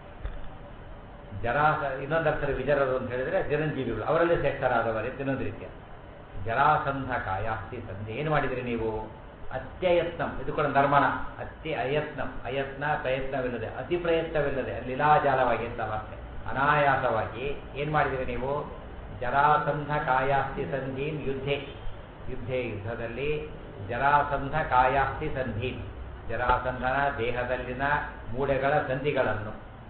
ಇನ್ನೊಂದು ಅರ್ಥ ವಿಜರರು ಅಂತ ಹೇಳಿದ್ರೆ ಚಿರಂಜೀವಿಗಳು, ಅವರಲ್ಲಿ ಶ್ರೇಷ್ಠರಾದವರೇ ಅಂತ ಇನ್ನೊಂದು ರೀತಿಯ. ಜರಾಸಂಧ ಕಾಯಾಸ್ತಿ ಸಂಧಿ. ಏನು ಮಾಡಿದ್ರಿ ನೀವು? ಅತ್ಯಯತ್ನಂ, ಇದು ಕೂಡ ನರ್ಮಣ. ಅಯತ್ನಂ, ಅಯತ್ನ ಪ್ರಯತ್ನವಿಲ್ಲದೆ, ಅತಿ ಪ್ರಯತ್ನವಿಲ್ಲದೆ, ಲೀಲಾಜಾಲವಾಗಿ ಅಂತ ವಾರ್ತೆ, ಅನಾಯಾಸವಾಗಿ ಏನು ಮಾಡಿದಿರಿ ನೀವು? ಜರಾಸಂಧ ಕಾಯಾಸ್ತಿ ಸಂಧೀನ್ ಯುದ್ಧೆ, ಯುದ್ಧದಲ್ಲಿ ಜರಾಸಂಧ ಕಾಯಾಸ್ತಿ ಸಂಧೀನ್, ಜರಾಸಂಧನ ದೇಹದಲ್ಲಿನ ಮೂಳೆಗಳ ಸಂಧಿಗಳನ್ನು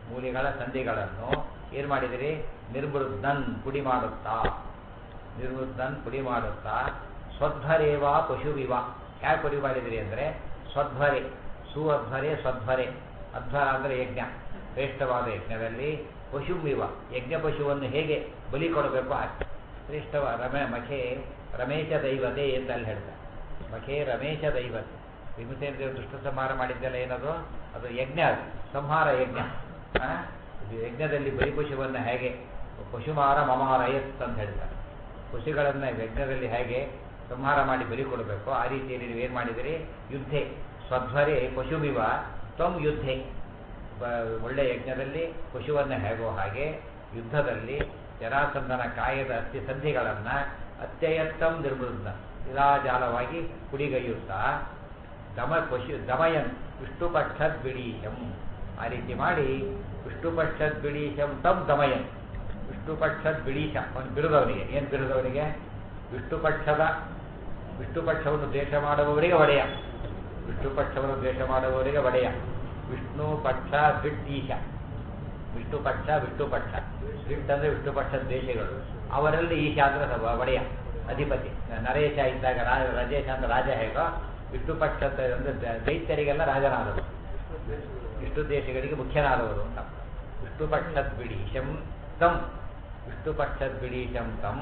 ಏನು ಮಾಡಿದಿರಿ? ನಿರ್ಮೃದ್ಧನ್, ಪುಡಿ ಮಾಡುತ್ತಾ, ನಿರ್ವೃದ್ಧನ್ ಪುಡಿ ಮಾಡುತ್ತಾ, ಸ್ವಧ್ವರೇವ ಪಶುವಿವ. ಯಾಕೆ ಪುಡಿ ಮಾಡಿದಿರಿ ಅಂದರೆ ಸ್ವಧ್ವರೆ, ಸುಅಧ್ವರೆ ಸ್ವಧ್ವರೆ, ಅಧ್ವರ ಅಂದರೆ ಯಜ್ಞ, ಶ್ರೇಷ್ಠವಾದ ಯಜ್ಞದಲ್ಲಿ ಪಶುವಿವ, ಯಜ್ಞ ಪಶುವನ್ನು ಹೇಗೆ ಬಲಿ ಕೊಡಬೇಕು ಶ್ರೇಷ್ಠವಾದ ಮಖೆ ರಮೇಶ ದೈವತೆ ಅಂತ ಅಲ್ಲಿ ಹೇಳ್ತಾರೆ. ಮಖೆ ರಮೇಶ ದೈವತೆ. ಭೀಮಸೇನ ದೇವರು ದುಷ್ಟ ಸಂಹಾರ ಮಾಡಿದ್ದೆಲ್ಲ ಏನದು? ಅದು ಯಜ್ಞ, ಅದು ಸಂಹಾರ ಯಜ್ಞ. ಯಜ್ಞದಲ್ಲಿ ಬಲಿ ಪಶುವನ್ನು ಹೇಗೆ ಪಶುಮಾರ ಮಮಾರ ಎತ್ ಅಂತ ಹೇಳ್ತಾರೆ. ಪಶುಗಳನ್ನು ಯಜ್ಞದಲ್ಲಿ ಹೇಗೆ ಸಂಹಾರ ಮಾಡಿ ಬಲಿ ಕೊಡಬೇಕು ಆ ರೀತಿಯಲ್ಲಿ ನೀವೇನು ಮಾಡಿದಿರಿ? ಯುದ್ಧೆ ಸ್ವಧ್ವರೆ ಪಶುವಿವ ತ್ವಂ ಯುದ್ಧೆ. ಒಳ್ಳೆ ಯಜ್ಞದಲ್ಲಿ ಪಶುವನ್ನು ಹೇಗೋ ಹಾಗೆ ಯುದ್ಧದಲ್ಲಿ ಜರಾಸಂಧನ ಕಾಯದ ಅಸ್ಥಿ ಸಂಧಿಗಳನ್ನು ಅತ್ಯಯತ್ತಂ ನಿರ್ಮೃದ್ಧ, ಇಲಾಜಾಲವಾಗಿ ಪುಡಿಗೈಯುತ್ತಾ, ದಮಯನ್ ವಿಷ್ಣುಪಕ್ಷದ್ ಬಿಡೀಶಂ. ಆ ರೀತಿ ಮಾಡಿ ವಿಷ್ಣುಪಕ್ಷದ್ ಬಿಡೀಶಂ ತಂ ದಮಯನ್. ವಿಷ್ಣುಪಕ್ಷದ್ ಬಿಡೀಶ, ಅವನು ಬಿರುದವನಿಗೆ. ಏನು ಬಿರುದವನಿಗೆ? ವಿಷ್ಣುಪಕ್ಷವನ್ನು ದ್ವೇಷ ಮಾಡುವವರಿಗೆ ಒಡೆಯ, ವಿಷ್ಣುಪಕ್ಷವನ್ನು ದ್ವೇಷ ಮಾಡುವವರಿಗೆ ಒಡೆಯ. ವಿಷ್ಣು ಪಕ್ಷ ಬಿಟ್ಟೀಶ, ವಿಷ್ಣುಪಕ್ಷ ಬಿಟ್ ಅಂದರೆ ವಿಷ್ಣುಪಕ್ಷ ದ್ವೇಷಗಳು, ಅವರಲ್ಲಿ ಈಶ ಅಂದ್ರೆ ಒಡೆಯ, ಅಧಿಪತಿ. ನರೇಶ ಇದ್ದಾಗ ರಜೇಶ ಅಂತ ರಾಜ ಹೇಗೋ, ವಿಷ್ಣುಪಕ್ಷ ಅಂದರೆ ದೈತ್ಯರಿಗೆಲ್ಲ ರಾಜನಾದವರು, ವಿಷ್ಣು ದೇಶಗಳಿಗೆ ಮುಖ್ಯನಾದವರು ಅಂತ. ವಿಷ್ಣುಪಕ್ಷದ್ ಬಿಡೀಶಂ ತಂ, ವಿಷ್ಣುಪಕ್ಷದ್ ಬಿಡೀಶಂ ತಂ.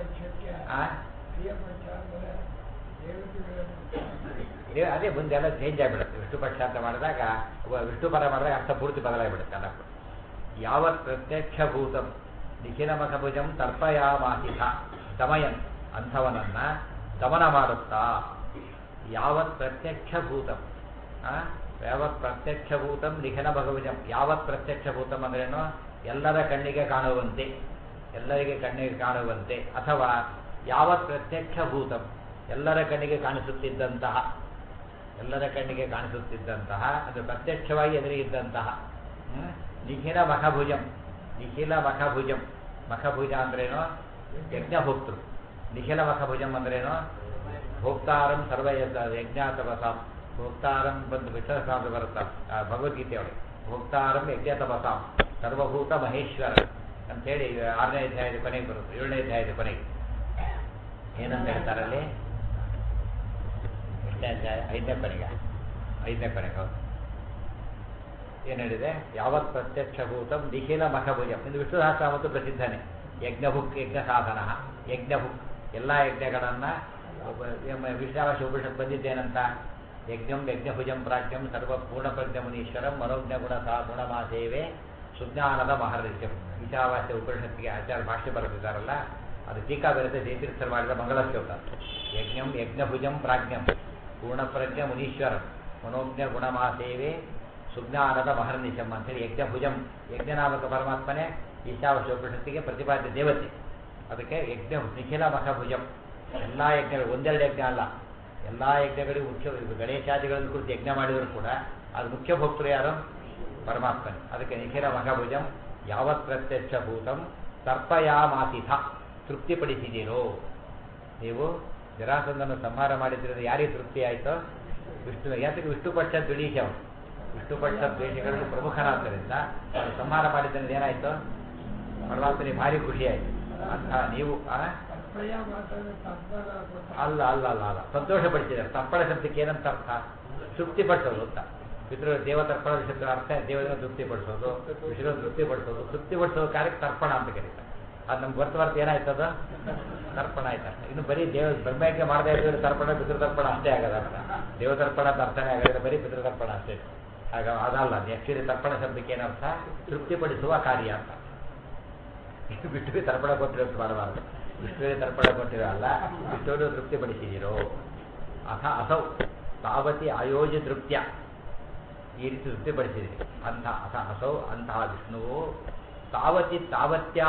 ಅದೇ ಮುಂದೆ ಎಲ್ಲ ಚೇಂಜ್ ಆಗಿಬಿಡುತ್ತೆ. ವಿಷ್ಣುಪಕ್ಷ ಅಂತ ಮಾಡಿದಾಗ, ವಿಷ್ಣುಪರ ಮಾಡಿದಾಗ ಅರ್ಥ ಪೂರ್ತಿ ಬದಲಾಗಿಬಿಡುತ್ತೆ ಎಲ್ಲ. ಯಾವತ್ ಪ್ರತ್ಯಕ್ಷ ಭೂತಂ ನಿಖಿಲ ಮಖಭುಜಂ ತರ್ಪಯಾಮಾಹಿತ ದಮಯನ್, ಅಂಥವನನ್ನ ದಮನ ಮಾಡುತ್ತಾ. ಯಾವತ್ ಪ್ರತ್ಯಕ್ಷ ಭೂತಂ, ಯಾವತ್ ಪ್ರತ್ಯಕ್ಷ ಭೂತಂ ನಿಖಿಲ ಮಖಭುಜಂ. ಯಾವತ್ ಪ್ರತ್ಯಕ್ಷ ಭೂತಂ ಅಂದ್ರೇನು? ಎಲ್ಲರ ಕಣ್ಣಿಗೆ ಕಾಣುವಂತೆ, ಎಲ್ಲರಿಗೆ ಕಣ್ಣಿಗೆ ಕಾಣುವಂತೆ. ಅಥವಾ ಯಾವತ್ ಪ್ರತ್ಯಕ್ಷ ಭೂತಂ, ಎಲ್ಲರ ಕಣ್ಣಿಗೆ ಕಾಣಿಸುತ್ತಿದ್ದಂತಹ, ಎಲ್ಲರ ಕಣ್ಣಿಗೆ ಕಾಣಿಸುತ್ತಿದ್ದಂತಹ, ಅದು ಪ್ರತ್ಯಕ್ಷವಾಗಿ ಎದುರಿಗಿದ್ದಂತಹ. ನಿಖಿಲ ಮಖಭುಜಂ, ನಿಖಿಲ ಮಖಭುಜಂ. ಮಖಭುಜ ಅಂದ್ರೇನು? ಯಜ್ಞಭೋಕ್ತೃ. ನಿಖಿಲ ಮಖಭುಜಂ ಅಂದ್ರೇನು? ಭೋಕ್ತಾರಂ ಸರ್ವ ಯಜ್ಞಾತಪಸಾಂ. ಭೋಕ್ತಾರಂ ಬಂದು ವಿಠಲಸಾಂತ ಬರುತ್ತಾ ಭಗವದ್ಗೀತೆಯೊಳಗೆ. ಭೋಕ್ತಾರಂ ಯಜ್ಞತಪಸಾಂ ಸರ್ವಭೂತ ಮಹೇಶ್ವರ ಅಂಥೇಳಿ 6ನೇ ಅಧ್ಯಾಯದ ಕೊನೆಗೆ ಬರುತ್ತೆ. 7ನೇ ಅಧ್ಯಾಯದ ಕೊನೆಗೆ ಏನಂತ ಹೇಳ್ತಾರಲ್ಲಿ? 8ನೇ ಅಧ್ಯಾಯ 5ನೇ ಕೊನೆಗೆ, 5ನೇ ಕೊನೆಗೆ. ಹೌದು, ಏನು ಹೇಳಿದೆ? ಯಾವತ್ ಪ್ರತ್ಯಕ್ಷಭೂತಂ ನಿಖಿಲ ಮಖಭುಜಂ. ಇದು ವಿಷ್ಣು ಸಹಸ್ರನಾಮದ್ದು ಪ್ರಸಿದ್ಧನೇ. ಯಜ್ಞಭುಕ್, ಯಜ್ಞ ಸಾಧನ, ಯಜ್ಞಭುಕ್. ಎಲ್ಲ ಯಜ್ಞಗಳನ್ನು ವಿಶ್ವಾಸ ಉಪನಿಷತ್ ಬಂದಿದ್ದೇನಂತ? ಯಜ್ಞಂ ಯಜ್ಞಭುಜಂ ಪ್ರಾಜ್ಞಂ ಸರ್ವ ಪೂರ್ಣಪ್ರಜ್ಞ ಮುನೀಶ್ವರಂ ಮನೋಜ್ಞ ಗುಣ ಸಾ ಗುಣಮಾಸೇವೆ ಸುಜ್ಞಾನದ ಮಹರ್ಷಿಂ. ಈಶಾವಾಸ್ಯ ಉಪನಿಷತ್ತಿಗೆ ಆಚಾರ್ಯ ಭಾಷ್ಯ ಬರೆದಿದ್ದಾರಲ್ಲ, ಅದು ಟೀಕಾ ಬರೆದ ಜಯತೀರ್ಥರು ಮಾಡಿದ ಮಂಗಳ ಶ್ಲೋಕ. ಯಜ್ಞಂ ಯಜ್ಞಭುಜಂ ಪ್ರಾಜ್ಞಂ ಪೂರ್ಣಪ್ರಜ್ಞ ಮುನೀಶ್ವರಂ ಮನೋಜ್ಞ ಗುಣಮಾಸೇವೆ ಸುಜ್ಞಾನದ ಮಹರ್ನಿಶಂ ಅಂತೇಳಿ ಯಜ್ಞಭುಜಂ. ಯಜ್ಞನಾಮಕ ಪರಮಾತ್ಮನೇ ಈಶಾವಾಸ್ಯ ಉಪನಿಷತ್ತಿಗೆ ಪ್ರತಿಪಾದ್ಯ ದೇವತೆ. ಅದಕ್ಕೆ ಯಜ್ಞ ನಿಖಿಲ ಮಖಭುಜಂ. ಎಲ್ಲ ಯಜ್ಞಗಳು, ಒಂದೆರಡು ಯಜ್ಞ ಅಲ್ಲ, ಎಲ್ಲ ಯಜ್ಞಗಳಿಗೂ ಮುಖ್ಯ. ಗಣೇಶಾದಿಗಳನ್ನು ಕುರಿತು ಯಜ್ಞ ಮಾಡಿದರೂ ಕೂಡ ಅದು ಮುಖ್ಯ ಭಕ್ತರು ಯಾರು? ಪರಮಾತ್ಮನೇ. ಅದಕ್ಕೆ ನಿಖಿಲ ಮಖಭುಜಂ ಯಾವತ್ ಪ್ರತ್ಯಕ್ಷ ಭೂತಂ ತರ್ಪಯಾಮಾಸಿಥ. ತೃಪ್ತಿಪಡಿಸಿದ್ದೀರೋ ನೀವು? ಜರಾಸಂಧನ ಸಂಹಾರ ಮಾಡಿದ್ರಿಂದ ಯಾರಿಗೆ ತೃಪ್ತಿ ಆಯಿತೋ? ವಿಷ್ಣು. ಯಾತಕ್ಕೆ? ವಿಷ್ಣುಪಕ್ಷ ದ್ವೇಷ, ವಿಷ್ಣುಪಕ್ಷ ದ್ವೇಷಗಳಲ್ಲಿ ಪ್ರಮುಖನಾದ್ದರಿಂದ ಅದು ಸಂಹಾರ ಮಾಡಿದ್ದರಿಂದ ಏನಾಯಿತು? ಪರಮಾತ್ಮನಿಗೆ ಭಾರಿ ಖುಷಿಯಾಯಿತು. ಅಂಥ ನೀವು ಅಲ್ಲ ಅಲ್ಲ ಅಲ್ಲ ಅಲ್ಲ ಸಂತೋಷಪಡಿಸಿದ್ದಾರೆ. ತರ್ಪಣ ಶಬ್ದಕ್ಕೆ ಏನಂತ ಅರ್ಥ? ತೃಪ್ತಿಪಡಿಸೋದು ಅಂತ. ಪಿತೃ ದೇವತರ್ಪಣ ಶಬ್ದ ಅರ್ಥ ದೇವರನ್ನು ತೃಪ್ತಿಪಡಿಸೋದು, ವಿಷ್ಣುವನ್ನು ತೃಪ್ತಿಪಡಿಸೋದು. ತೃಪ್ತಿಪಡಿಸೋದು ಕಾರ್ಯಕ್ಕೆ ತರ್ಪಣ ಅಂತ ಕರೀತಾರೆ. ಅದು ನಮ್ಗೆ ಗೊತ್ತವರ್ತ ಏನಾಯ್ತದ? ತರ್ಪಣ ಆಯ್ತಲ್ಲ. ಇನ್ನು ಬರೀ ಬ್ರಹ್ಮಯಜ್ಞ ಮಾಡದೇ ಇದ್ರೆ ತರ್ಪಣ ಪಿತೃತರ್ಪಣ ಅಷ್ಟೇ ಆಗದ. ದೇವತರ್ಪಣ ಅಂತ ಅರ್ಥನೇ ಆಗೋದಿಲ್ಲ, ಬರೀ ಪಿತೃತರ್ಪಣ ಅಷ್ಟೇ. ಆಗ ಅದಲ್ಲ. ಆಕ್ಚುಲಿ ತರ್ಪಣ ಶಬ್ದಕ್ಕೆ ಏನರ್ಥ? ತೃಪ್ತಿಪಡಿಸುವ ಕಾರ್ಯ ಅಂತ. ಇಷ್ಟು ಬಿಟ್ಟು ತರ್ಪಣ ಕೊಟ್ಟರೆ ಮಾಡಬಾರ್ದು. ವಿಷ್ಣುವಿಗೆ ತರ್ಪಣ ಕೊಟ್ಟಿರಲ್ಲ, ವಿಷ್ಣುವಿನ ತೃಪ್ತಿಪಡಿಸಿದಿರೋ. ಅಥ ಅಸೌ ತಾವತಿ ಆಯೋಜ್ಯ ತೃಪ್ತಿಯ, ಈ ರೀತಿ ತೃಪ್ತಿಪಡಿಸಿದ್ರಿ. ಅಂಥ ಅಥ ಅಸೌ ಅಂತಹ ವಿಷ್ಣುವು ತಾವತ್ಯಾ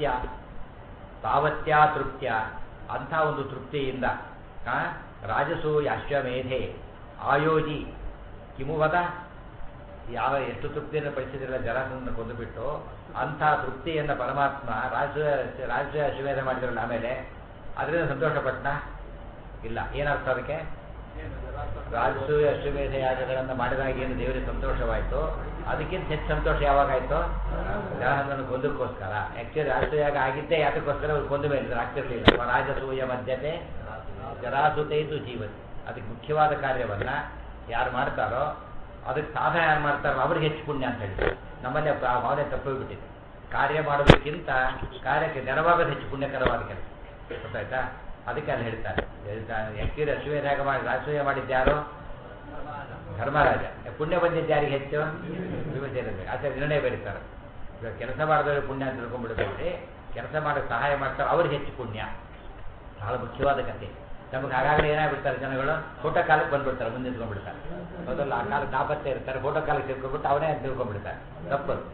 ತೃಪ್ತಿಯ ಅಂಥ ಒಂದು ತೃಪ್ತಿಯಿಂದ ರಾಜಸೂಯ ಅಶ್ವಮೇಧೆ ಆಯೋಜಿ ಕಿಮುವದ, ಎಷ್ಟು ತೃಪ್ತಿಯನ್ನು ಪಡಿಸಿದ್ರಲ್ಲ ಜರಾಸಂಧನ ಕೊಂದುಬಿಟ್ಟು, ಅಂಥ ತೃಪ್ತಿಯನ್ನು ಪರಮಾತ್ಮ ರಾಜಸೂಯ ಅಶ್ವಮೇಧ ಮಾಡಿದ್ರಲ್ಲ, ಆಮೇಲೆ ಅದರಿಂದ ಸಂತೋಷಪಟ್ಟನ ಇಲ್ಲ. ಏನರ್ಥ ಅದಕ್ಕೆ? ರಾಜಸೂಯ ಅಶ್ವಮೇಧ ಯಾಗಗಳನ್ನು ಮಾಡಿದಾಗ ಏನು ದೇವರಿಗೆ ಸಂತೋಷವಾಯಿತು, ಅದಕ್ಕಿಂತ ಹೆಚ್ಚು ಸಂತೋಷ ಯಾವಾಗಾಯಿತು? ಜರಾಸಂಧನ ಕೊಂದಕ್ಕೋಸ್ಕರ. ಆ್ಯಕ್ಚುಲಿ ರಾಜಸೂಯ ಯಾಗ ಆಗಿದ್ದೇ ಯಾತಕ್ಕೋಸ್ಕರ ಅವ್ರು ಕೊಂದ ಮೇಲೆ ಆಗ್ತಿರ್ಲಿಲ್ಲ. ರಾಜಸೂಯ ಮಧ್ಯತೆ ಜರಾಸುತೈತು ಜೀವತಿ. ಅದಕ್ಕೆ ಮುಖ್ಯವಾದ ಕಾರ್ಯವನ್ನು ಯಾರು ಮಾಡ್ತಾರೋ, ಅದಕ್ಕೆ ಸಾಧನ ಯಾರು ಮಾಡ್ತಾರೋ ಅವ್ರಿಗೆ ಹೆಚ್ಚು ಪುಣ್ಯ ಅಂತ ಹೇಳ್ತಾರೆ. ನಮ್ಮಲ್ಲಿ ಭಾವನೆ ತಪ್ಪೋಗ್ಬಿಟ್ಟಿದೆ. ಕಾರ್ಯ ಮಾಡೋದಕ್ಕಿಂತ ಕಾರ್ಯಕ್ಕೆ ನೆರವಾಗೋದು ಹೆಚ್ಚು ಪುಣ್ಯಕರವಾದ ಕೆಲಸ. ಗೊತ್ತಾಯ್ತಾ? ಅದಕ್ಕೆ ಅಲ್ಲಿ ಹೇಳ್ತಾರೆ, ಆ್ಯಕ್ಚುಲಿ ಅಶ್ವಮೇಧ ಯಾಗ ಮಾಡಿ ರಾಜಸೂಯ ಮಾಡಿದ್ಯಾರು? ಧರ್ಮರಾಜ. ಪುಣ್ಯ ಬಂದಿದ್ಯಾರಿಗೆ ಹೆಚ್ಚು? ವಿಭಜನೆ. ಆಚಾರ್ಯ ನಿರ್ಣಯ ಬರೀತಾರೆ, ಕೆಲಸ ಮಾಡಿದವ್ರಿಗೆ ಪುಣ್ಯ ಅಂತ ತಿಳ್ಕೊಂಡ್ಬಿಡ್ಬೇಕ್ರಿ, ಕೆಲಸ ಮಾಡೋಕ್ಕೆ ಸಹಾಯ ಮಾಡ್ತಾರೆ ಅವ್ರಿಗೆ ಹೆಚ್ಚು ಪುಣ್ಯ. ಬಹಳ ಮುಖ್ಯವಾದ ಕಥೆ. ನಮಗೆ ಆಗಾಗಲೇ ಏನಾಗ್ಬಿಡ್ತಾರೆ ಜನಗಳು, ಫೋಟೋ ಕಾಲಕ್ಕೆ ಬಂದ್ಬಿಡ್ತಾರೆ, ಮುಂದೆ ನಿಂತ್ಕೊಂಡ್ಬಿಡ್ತಾರೆ. ಮೊದಲು ಆ ಕಾಲಕ್ಕೆ ನಾಪತ್ತೆ ಇರ್ತಾರೆ, ಫೋಟೋ ಕಾಲಕ್ಕೆ ತಿಳ್ಕೊಂಡ್ಬಿಟ್ಟು ಅವನೇ ಅಂತ ತಿಳ್ಕೊಂಡ್ಬಿಡ್ತಾರೆ. ತಪ್ಪದು.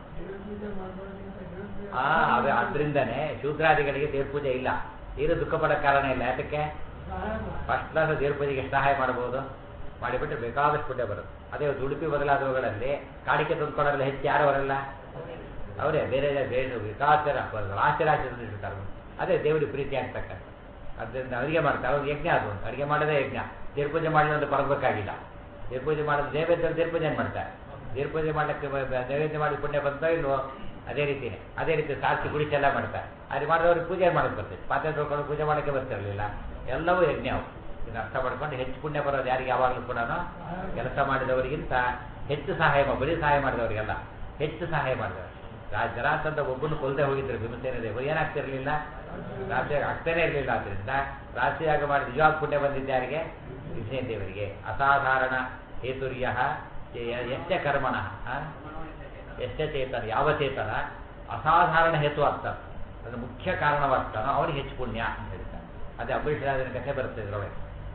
ಅವೇ ಅದರಿಂದನೇ ಶೂದ್ರಾದಿಗಳಿಗೆ ದೇವ್ರ ಪೂಜೆ ಇಲ್ಲ. ಏನು ದುಃಖ ಪಡೋ ಕಾರಣ ಇಲ್ಲ. ಯಾತಕ್ಕೆ? ಫಸ್ಟ್ ಕ್ಲಾಸ್ ದೇವ್ರ ಪೂಜೆಗೆ ಎಷ್ಟು ಸಹಾಯ ಮಾಡ್ಬೋದು, ಮಾಡಿಬಿಟ್ಟು ಬೇಕಾದಷ್ಟು ಪುಣ್ಯ ಬರುತ್ತೆ. ಅದೇ ಉಡುಪಿ ಬದಲಾದವುಗಳಲ್ಲಿ ಕಾಣಿಕೆ ತಂದ್ಕೊಳ್ಳೋಲ್ಲ ಹೆಚ್ಚು ಯಾರು ಅವರೆಲ್ಲ ಅವರೇ ಬೇರೆ ಬೇರೆ ವಿಕಾಸರ ಆಶ್ಚರ್ಯ. ಅದೇ ದೇವರಿಗೆ ಪ್ರೀತಿ ಆಗ್ತಕ್ಕಂಥ. ಅದರಿಂದ ಅಡುಗೆ ಮಾಡ್ತಾರೆ, ಅವ್ರು ಯಜ್ಞ ಅದು ಅಂತ. ಅಡುಗೆ ಮಾಡೋದೇ ಯಜ್ಞ. ದೇವ್ರ ಪೂಜೆ ಮಾಡಲಿ ಅಂತ ಬರಬೇಕಾಗಿಲ್ಲ. ದೇವ್ರ ಪೂಜೆ ಮಾಡೋದು ನೈವೇದ್ಯ, ದೇವ್ರ ಪೂಜೆ ಮಾಡ್ತಾರೆ. ದೇವ್ರ ಪೂಜೆ ಮಾಡಲಿಕ್ಕೆ ನೈವೇದ್ಯ ಮಾಡಿ ಪುಣ್ಯ ಬಂತೋ ಇಲ್ವೋ, ಅದೇ ರೀತಿಯೇ. ಅದೇ ರೀತಿ ಸಾಕ್ಷಿ ಗುಡಿಸೆಲ್ಲ ಮಾಡ್ತಾರೆ. ಅದು ಮಾಡಿದವ್ರಿಗೆ ಪೂಜೆ ಮಾಡೋದು ಬರ್ತದೆ. ಪಾತ್ರೆ ತೊಳ್ಕೊಂಡು ಪೂಜೆ ಮಾಡೋಕ್ಕೆ ಬರ್ತಿರಲಿಲ್ಲ. ಎಲ್ಲವೂ ಯಜ್ಞವು. ಇದನ್ನು ಅರ್ಥ ಮಾಡ್ಕೊಂಡು ಹೆಚ್ಚು ಪುಣ್ಯ ಬರೋದು ಯಾರಿಗೆ? ಯಾವಾಗಲೂ ಕೂಡ ಕೆಲಸ ಮಾಡಿದವರಿಗಿಂತ ಹೆಚ್ಚು ಸಹಾಯ, ಬರೀ ಸಹಾಯ ಮಾಡಿದವರಿಗೆಲ್ಲ ಹೆಚ್ಚು ಸಹಾಯ ಮಾಡಿದವರು. ಜರಾಸಂಧ ಒಬ್ಬನು ಕೊಲ್ಲದೆ ಹೋಗಿದ್ರು ಭೀಮಸೇನ ದೇವರು, ಏನಾಗ್ತಿರ್ಲಿಲ್ಲ? ರಾಜ್ಯ ಆಗ್ತಾನೆ ಇರಲಿಲ್ಲ. ಆದ್ದರಿಂದ ರಾಜ್ಯಾಗ ಮಾಡಿ ನಿಜವಾದ ಪುಣ್ಯ ಬಂದಿದ್ದ ಯಾರಿಗೆ? ಭೀಮಸೇನ ದೇವರಿಗೆ. ಅಸಾಧಾರಣ ಹೇತುರ್ಯ ಎಷ್ಟ ಕರ್ಮಣ ಎಷ್ಟ ಚೇತನ, ಯಾವ ಚೇತನ ಅಸಾಧಾರಣ ಹೇತು ಆಗ್ತಾನೆ, ಅದು ಮುಖ್ಯ ಕಾರಣವಾಗ್ತಾನೋ ಅವನಿಗೆ ಹೆಚ್ಚು ಪುಣ್ಯ ಅಂತ ಹೇಳ್ತಾರೆ. ಅದೇ ಅಂಬರೀಷ ರಾಜನ ಕಥೆ ಬರುತ್ತೆ ಇದರೊಳಗೆ.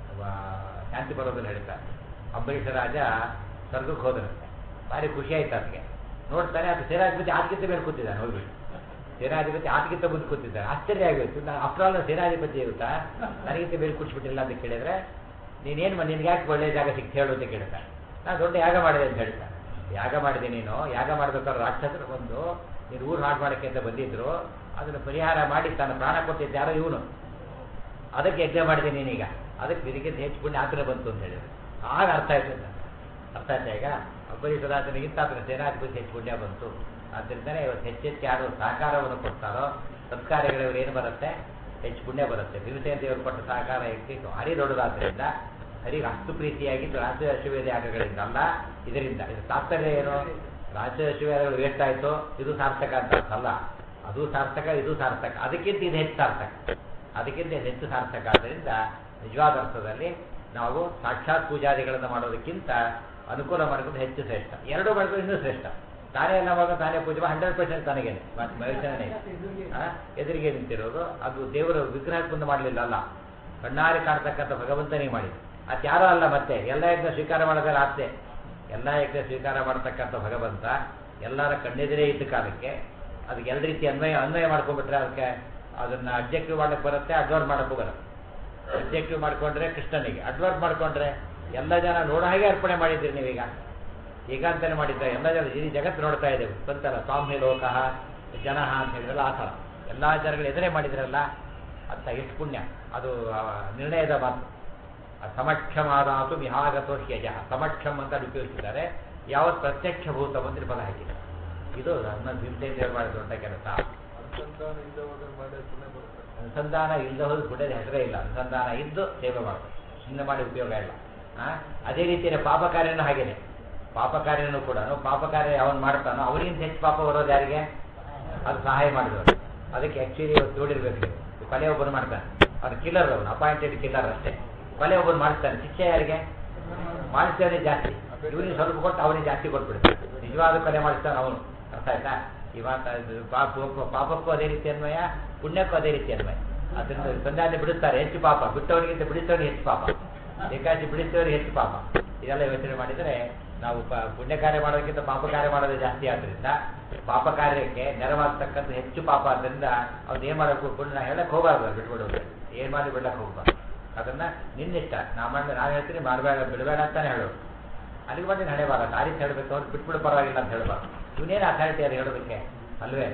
ಶಾಂತಿ ಪರ್ವದಲ್ಲಿ ಹೇಳ್ತಾರೆ, ಅಂಬರೀಷ ರಾಜ ಸ್ವರ್ಗಕ್ಕೆ ಹೋದರಂತೆ. ಭಾರಿ ಖುಷಿ ಆಯ್ತು ಅದಕ್ಕೆ. ನೋಡ್ತಾನೆ, ಅದು ಸೇನಾಧಿಪತಿ ಆದ್ಗಿಂತ ಮೇಲೆ ಕೂತಿದ್ದಾನೆ. ಹೋಗ್ಬಿಟ್ಟು ಸೇನಾಧಿಪತಿ ಆದ್ಗಿಂತ ಮುಂದೆ ಕೂತಿದ್ದಾನೆ. ಆಶ್ಚರ್ಯ ಆಗೋಯ್ತು. ನಾನು ಆಫ್ಟರ್ ಆಲ್ ಸೇನಾಧಿಪತಿ ಇರುತ್ತಾ, ನನಗಿಂತ ಮೇಲೆ ಕೂಡಿಸ್ಬಿಟ್ಟಿಲ್ಲ ಅಂತ ಕೇಳಿದ್ರೆ, ನೀನೇನು ನಿನ್ಗೆ ಯಾಕೆ ಒಳ್ಳೆಯ ಜಾಗ ಸಿಕ್ತು ಹೇಳು ಅಂತ ಕೇಳ್ತಾನೆ. ನಾನು ದೊಡ್ಡ ಯಾಗ ಮಾಡಿದೆ ಅಂತ ಹೇಳ್ತಾನೆ. ಯಾಗ ಮಾಡಿದೆ ನೀನು? ಯಾಗ ಮಾಡ್ಬೇಕಾದ್ರೆ ರಾಕ್ಷಸರು ಬಂದು ನೀನು ಊರು ಹಾಳು ಮಾಡೋಕ್ಕೆ ಅಂತ ಬಂದಿದ್ರು, ಅದನ್ನು ಪರಿಹಾರ ಮಾಡಿ ತನ್ನ ಪ್ರಾಣ ಕೊಟ್ಟಿದ್ದ ಯಾರೋ ಇವನು, ಅದಕ್ಕೆ ಯಜ್ಞ ಮಾಡಿದೆ ನೀನೀಗ, ಅದಕ್ಕೆ ನಿನಗಿಂತ ಹೆಚ್ಚು ಪುಣ್ಯ ಆ ಥರ ಬಂತು ಅಂತ ಹೇಳಿದ್ರು. ಆಗ ಅರ್ಥ ಆಯ್ತು. ಅರ್ಥ ಆಯ್ತಾ? ಈಗ ಅಂಬರೀಷ ರಾಜನಿಗಿಂತ ಅದರ ಸೇನಾಧಿಪತಿ ಹೆಚ್ಚು ಪುಣ್ಯ ಬಂತು. ಆದ್ದರಿಂದಲೇ ಇವತ್ತು ಹೆಚ್ಚೆಚ್ಚು ಯಾರು ಸಹಕಾರವನ್ನು ಕೊಡ್ತಾರೋ ಸತ್ಕಾರ್ಯಗಳು ಏನು ಬರುತ್ತೆ? ಹೆಚ್ಚು ಪುಣ್ಯ ಬರುತ್ತೆ. ಭೀಮಸೇನ ದೇವರು ಕೊಟ್ಟ ಸಹಕಾರ ಹೆಚ್ಚು ಹರಿ ದೊಡ್ಡದಾದ್ರಿಂದ ಹರಿಗೆ ಅಷ್ಟು ಪ್ರೀತಿಯಾಗಿದ್ದು ರಾಜ್ಯ ಅಶ್ವಮೇಧ ಯಾಗಗಳಿಂದ ಅಲ್ಲ, ಇದರಿಂದ. ಇದು ತಾತ್ಪರ್ಯ ಏನು? ರಾಜ್ಯ ಅಶ್ವಮೇಧಗಳು ವೇಸ್ಟ್ ಆಯಿತು, ಇದು ಸಾರ್ಥಕ ಅಂತ ಅಲ್ಲ. ಅದು ಸಾರ್ಥಕ, ಇದು ಸಾರ್ಥಕ. ಅದಕ್ಕಿಂತ ಇದು ಹೆಚ್ಚು ಸಾರ್ಥಕ, ಅದಕ್ಕಿಂತ ಹೆಚ್ಚು ಸಾರ್ಥಕ. ಆದ್ದರಿಂದ ನಿಜವಾದ ಅರ್ಥದಲ್ಲಿ ನಾವು ಸಾಕ್ಷಾತ್ ಪೂಜಾದಿಗಳನ್ನು ಮಾಡೋದಕ್ಕಿಂತ ಅನುಕೂಲ ಮಾಡ್ಕೊಂಡು ಹೆಚ್ಚು ಶ್ರೇಷ್ಠ. ಎರಡೂ ಮಾಡ್ಕೊಂಡು ಇನ್ನೂ ಶ್ರೇಷ್ಠ. ತಾನೇ ಎಲ್ಲವಾಗ ತಾನೇ ಪೂಜೆ 100% ತನಗೇನೆ ಮನುಷ್ಯನೇ ಎದುರಿಗೆ ನಿಂತಿರೋದು. ಅದು ದೇವರ ವಿಗ್ರಹ ಮುಂದೆ ಮಾಡಲಿಲ್ಲ ಅಲ್ಲ, ಕಣ್ಣಾರೆ ಕಾಡ್ತಕ್ಕಂಥ ಭಗವಂತನೇ ಮಾಡಿದ್ದು. ಅದು ಯಾರೋ ಅಲ್ಲ. ಮತ್ತೆ ಎಲ್ಲ ಯಜ್ಞ ಸ್ವೀಕಾರ ಮಾಡೋದ್ರೆ ಆಸ್ತೆ. ಎಲ್ಲ ಯಜ್ಞ ಸ್ವೀಕಾರ ಮಾಡತಕ್ಕಂಥ ಭಗವಂತ ಎಲ್ಲರ ಕಣ್ಣೆದುರೇ ಇದ್ದ ಕಾಲಕ್ಕೆ ಅದಕ್ಕೆ ಎಲ್ಲ ರೀತಿ ಅನ್ವಯ ಮಾಡ್ಕೊಂಡ್ಬಿಟ್ರೆ ಅದಕ್ಕೆ ಅದನ್ನು ಅಬ್ಜೆಕ್ಟಿವ್ ಮಾಡಕ್ಕೆ ಬರುತ್ತೆ, ಅಡ್ವರ್ಟ್ ಮಾಡೋಕ್ಕೂ ಬರುತ್ತೆ. ಅಬ್ಜೆಕ್ಟಿವ್ ಮಾಡಿಕೊಂಡ್ರೆ ಕೃಷ್ಣನಿಗೆ, ಅಡ್ವರ್ಟ್ ಮಾಡಿಕೊಂಡ್ರೆ ಎಲ್ಲ ಜನ ನೋಡೋ ಹಾಗೆ ಅರ್ಪಣೆ ಮಾಡಿದ್ದೀರಿ ನೀವೀಗ. ಈಗ ಅಂತಾನೆ ಮಾಡಿದ್ದಾರೆ. ಎಲ್ಲ ಜನ ಇಡೀ ಜಗತ್ತು ನೋಡ್ತಾ ಇದ್ದೇವೆ. ಬಂತಲ್ಲ ಸ್ವಾಮಿ ಲೋಕಃ ಜನ ಅಂತ ಹೇಳಿದ್ರಲ್ಲ, ಆ ಥರ ಎಲ್ಲ ಜನಗಳು ಎದುರೇ ಮಾಡಿದ್ರಲ್ಲ, ಅಂತ ಎಷ್ಟು ಪುಣ್ಯ. ಅದು ನಿರ್ಣಯದ ಮಾತು. ಸಮಕ್ಷಮಾದಾತು ವಿಹಾಗತೋ ಹ್ಯಜ. ಸಮಕ್ಷಮ್ ಅಂತ ಉಪಯೋಗಿಸಿದ್ದಾರೆ. ಯಾವತ್ತು ಪ್ರತ್ಯಕ್ಷ ಭೂತ ಬಂದ್ರೆ ಫಲ ಹಾಕಿದ್ದಾರೆ. ಇದು ನನ್ನ ಭೀಮಸೇನ ದೇವರು ಮಾಡಿದ ದೊಡ್ಡ ಕೆಲಸ. ಅನುಸಂಧಾನ ಇಲ್ಲದ ಹೋದ್ರೆ ಪುಣ್ಯದ ಹೆಸರೇ ಇಲ್ಲ. ಅನುಸಂಧಾನ ಇದ್ದು ಸೇವೆ ಮಾಡೋದು, ಸುಮ್ಮನೆ ಮಾಡಿ ಉಪಯೋಗ ಇಲ್ಲ. ಅದೇ ರೀತಿಯ ಪಾಪ ಕಾರ್ಯನೂ ಹಾಗೇನೆ. ಪಾಪ ಕಾರ್ಯನೂ ಕೂಡ ಪಾಪ ಕಾರ್ಯ ಯಾವನು ಮಾಡ್ತಾನೋ ಅವರಿಗಿಂತ ಹೆಚ್ಚು ಪಾಪ ಬರೋದು ಯಾರಿಗೆ? ಅದು ಸಹಾಯ ಮಾಡಿದವರು. ಅದಕ್ಕೆ ಆ್ಯಕ್ಚುಲಿ ಇವತ್ತು ನೋಡಿರ್ಬೇಕು. ಕೊಲೆ ಒಬ್ಬರು ಮಾಡ್ತಾನೆ, ಅವ್ನು ಕಿಲ್ಲರ್, ಅವನು ಅಪಾಯಿಂಟೆಡ್ ಕಿಲ್ಲರ್ ಅಷ್ಟೇ. ಕೊಲೆ ಒಬ್ಬರು ಮಾಡಿಸ್ತಾನೆ, ಶಿಕ್ಷೆ ಯಾರಿಗೆ? ಮಾಡಿಸ್ತೇನೆ ಜಾಸ್ತಿ. ಇವನಿಗೆ ಸ್ವಲ್ಪ ಕೊಟ್ಟು ಅವನಿಗೆ ಜಾಸ್ತಿ ಕೊಟ್ಬಿಡ್ತಾನೆ. ನಿಜವಾದ ಕೊಲೆ ಮಾಡಿಸ್ತಾನೆ ಅವನು. ಅರ್ಥ ಆಯ್ತಾ? ಇವತ್ತು ಪಾಪಕ್ಕೂ ಅದೇ ರೀತಿ ಅನ್ವಯ, ಪುಣ್ಯಕ್ಕೂ ಅದೇ ರೀತಿ ಅನ್ವಯ. ಅದರಿಂದ ಸಂಧ್ಯಾನೆ ಬಿಡುತ್ತಾರೆ ಹೆಚ್ಚು ಪಾಪ, ಬಿಟ್ಟವರಿಗಿಂತ ಬಿಡಿಸೋರಿಗೆ ಹೆಚ್ಚು ಪಾಪ, ಏಕಾದಶಿ ಬಿಡಿಸೋರಿಗೆ ಹೆಚ್ಚು ಪಾಪ. ಇದೆಲ್ಲ ಯೋಚನೆ ಮಾಡಿದರೆ ನಾವು ಪುಣ್ಯ ಕಾರ್ಯ ಮಾಡೋದಕ್ಕಿಂತ ಪಾಪ ಕಾರ್ಯ ಮಾಡೋದೇ ಜಾಸ್ತಿ ಆದ್ದರಿಂದ ಪಾಪ ಕಾರ್ಯಕ್ಕೆ ನೆರವಾಗ್ತಕ್ಕಂಥ ಹೆಚ್ಚು ಪಾಪ. ಆದ್ದರಿಂದ ಅವ್ನು ಏನು ಮಾಡೋಕ್ಕೂ ಪುಣ್ಯ ಹೇಳಕ್ಕೆ ಹೋಗಬಾರ್ದು, ಬಿಟ್ಬಿಡೋದು, ಏನು ಮಾಡಿ ಬಿಡಕ್ಕೆ ಹೋಗ್ಬಾರ್ದು. ಅದನ್ನು ನಿನ್ನಿಷ್ಟ, ನಾನು ಹೇಳ್ತೀನಿ ಮಾಡಬೇಡ ಬಿಡಬೇಡ ಅಂತಾನೆ ಹೇಳೋದು. ಅಲ್ಲಿಗೆ ಬಂದು ನಡೆಯಬಾರ ತಾರೀಖು ಹೇಳಬೇಕು, ಅವ್ರು ಬಿಟ್ಬಿಡು ಪರವಾಗಿಲ್ಲ ಅಂತ ಹೇಳಬಾರ್ದು. ಇವನೇನು ಅಥಾರಿಟಿ ಅದು ಹೇಳೋದಕ್ಕೆ ಅಲ್ವೇ?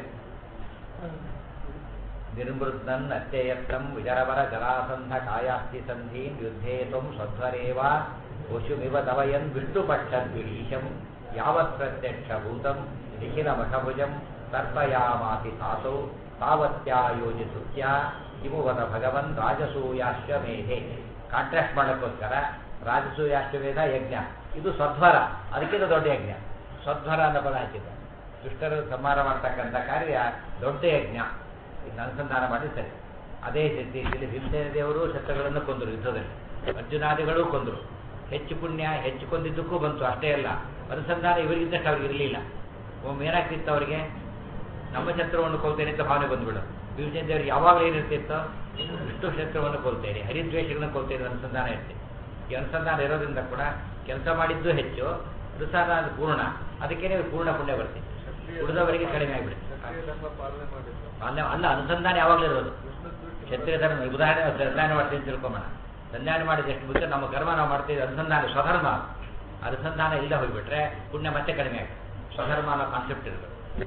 ನಿರ್ಮೃದ್ನನ್ ಅತ್ಯಯತ್ನಂ ವಿಜರವರ ಜಲಾಸಂಧ ಕಾಯಾಸ್ತಿ ಸಂಧೀನ್ ಯುದ್ಧೇ ತ್ವಂ ಸ್ವಧ್ವರೇವ ಪಶುಮಿವ ತವಯನ್ ವಿಷ್ಣುಪಕ್ಷದ್ವಿರೀಶಂ ಯಾವತ್ ಪ್ರತ್ಯಕ್ಷಭೂತಂ ನಿಖಿಲ ಮಖಭುಜಂ ತರ್ಪಯಾಮಾಸಿ ಸಾಸೌ ತಾವತ್ಯಾಯೋಜಿಸುತ್ಯ ಕಿಮುವದ ಭಗವನ್ ರಾಜಸೂಯಾಶ್ವಮೇಧೆ. ಕಾಂಟ್ರಾಸ್ಟ್ ಮಾಡೋಕ್ಕೋಸ್ಕರ ರಾಜಸೂಯಾಶ್ವಮೇಧ ಯಜ್ಞ, ಇದು ಸ್ವಧ್ವರ, ಅದಕ್ಕಿಂತ ದೊಡ್ಡ ಯಜ್ಞ. ಸ್ವಧ್ವರ ಅನ್ನೋ ಪದ ಹಾಕಿದ್ದ. ದುಷ್ಟರು ಸಂಹಾರ ಮಾಡ್ತಕ್ಕಂಥ ಕಾರ್ಯ ದೊಡ್ಡ ಯಜ್ಞ. ಇದನ್ನ ಅನುಸಂಧಾನ ಮಾಡಿ ಸರಿ. ಅದೇ ರೀತಿಯಲ್ಲಿ ಭೀಮಸೇನ ದೇವರು ಶಸ್ತ್ರಗಳನ್ನು ಕೊಂದರು, ಯುದ್ಧದಲ್ಲಿ ಅರ್ಜುನಾದಿಗಳು ಕೊಂದರು. ಹೆಚ್ಚು ಪುಣ್ಯ ಹೆಚ್ಚು ಕೊಂದಿದ್ದಕ್ಕೂ ಬಂತು. ಅಷ್ಟೇ ಅಲ್ಲ, ಅನುಸಂಧಾನ ಇವರಿಗಿದ್ದಷ್ಟು ಅವ್ರಿಗೆ ಇರಲಿಲ್ಲ. ಒಮ್ಮೆ ಏನಾಗ್ತಿತ್ತು ಅವರಿಗೆ, ನಮ್ಮ ಶಸ್ತ್ರವನ್ನು ಕೊಲ್ತೇನೆ ಅಂತ ಭಾವನೆ ಬಂದ್ಬಿಡು. ಭೀಮಸೇನ ದೇವರಿಗೆ ಯಾವಾಗಲೂ ಏನಿರ್ತಿತ್ತು, ವಿಷ್ಣು ಶಸ್ತ್ರವನ್ನು ಕೊಲ್ತೇನೆ, ಹರಿದ್ವೇಷಗಳನ್ನು ಕೊಲ್ತೇನೆ ಅನುಸಂಧಾನ ಇರ್ತೀವಿ. ಈ ಅನುಸಂಧಾನ ಇರೋದ್ರಿಂದ ಕೂಡ ಕೆಲಸ ಮಾಡಿದ್ದು ಹೆಚ್ಚು, ಅನುಸಂಧಾನ ಪೂರ್ಣ, ಅದಕ್ಕೇನೆ ಪೂರ್ಣ ಪುಣ್ಯ ಬರ್ತೀವಿ. ಉಳಿದವರಿಗೆ ಕಡಿಮೆ ಆಗಿಬಿಡುತ್ತೆ. ಅಲ್ಲ, ಅನುಸಂಧಾನ ಯಾವಾಗಲೂ ಇರೋದು. ಕ್ಷತ್ರಿಯ ಧರ್ಮ ಉದಾಹರಣೆ ಸಂಧಾನ ಮಾಡ್ತೀವಿ ತಿಳ್ಕೊಂಬೋಣ. ಸಂಧಾನ ಮಾಡಿದ ಎಷ್ಟು ಮುಂಚೆ ನಮ್ಮ ಕರ್ಮ ನಾವು ಮಾಡ್ತೀವಿ, ಅನುಸಂಧಾನ ಸ್ವಧರ್ಮ. ಅನುಸಂಧಾನ ಇಲ್ಲದೆ ಹೋಗಿಬಿಟ್ರೆ ಪುಣ್ಯ ಮತ್ತೆ ಕಡಿಮೆ ಆಗುತ್ತೆ. ಸ್ವಧರ್ಮ ಅನ್ನೋ ಕಾನ್ಸೆಪ್ಟ್ ಇರಬೇಕು.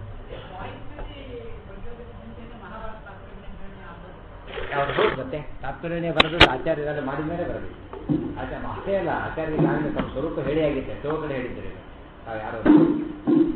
ಯಾವುದು ಮತ್ತೆ ತಾತ್ಪರ್ಯನೇ ಬರೋದು ಆಚಾರ್ಯರೆಲ್ಲ ಮಾಡಿದ ಮೇಲೆ ಬರೋದು. ಅಷ್ಟೇ ಅಲ್ಲ, ಆಚಾರ್ಯರಿಗೆ ಆಗಲಿ ತಮ್ಮ ಸ್ವರೂಪ ಹೇಳಿ ಆಗಿದ್ದೆ, ಎಷ್ಟೋ ಕಡೆ ಹೇಳಿದ್ದೀರಿ ನಾವು ಯಾರು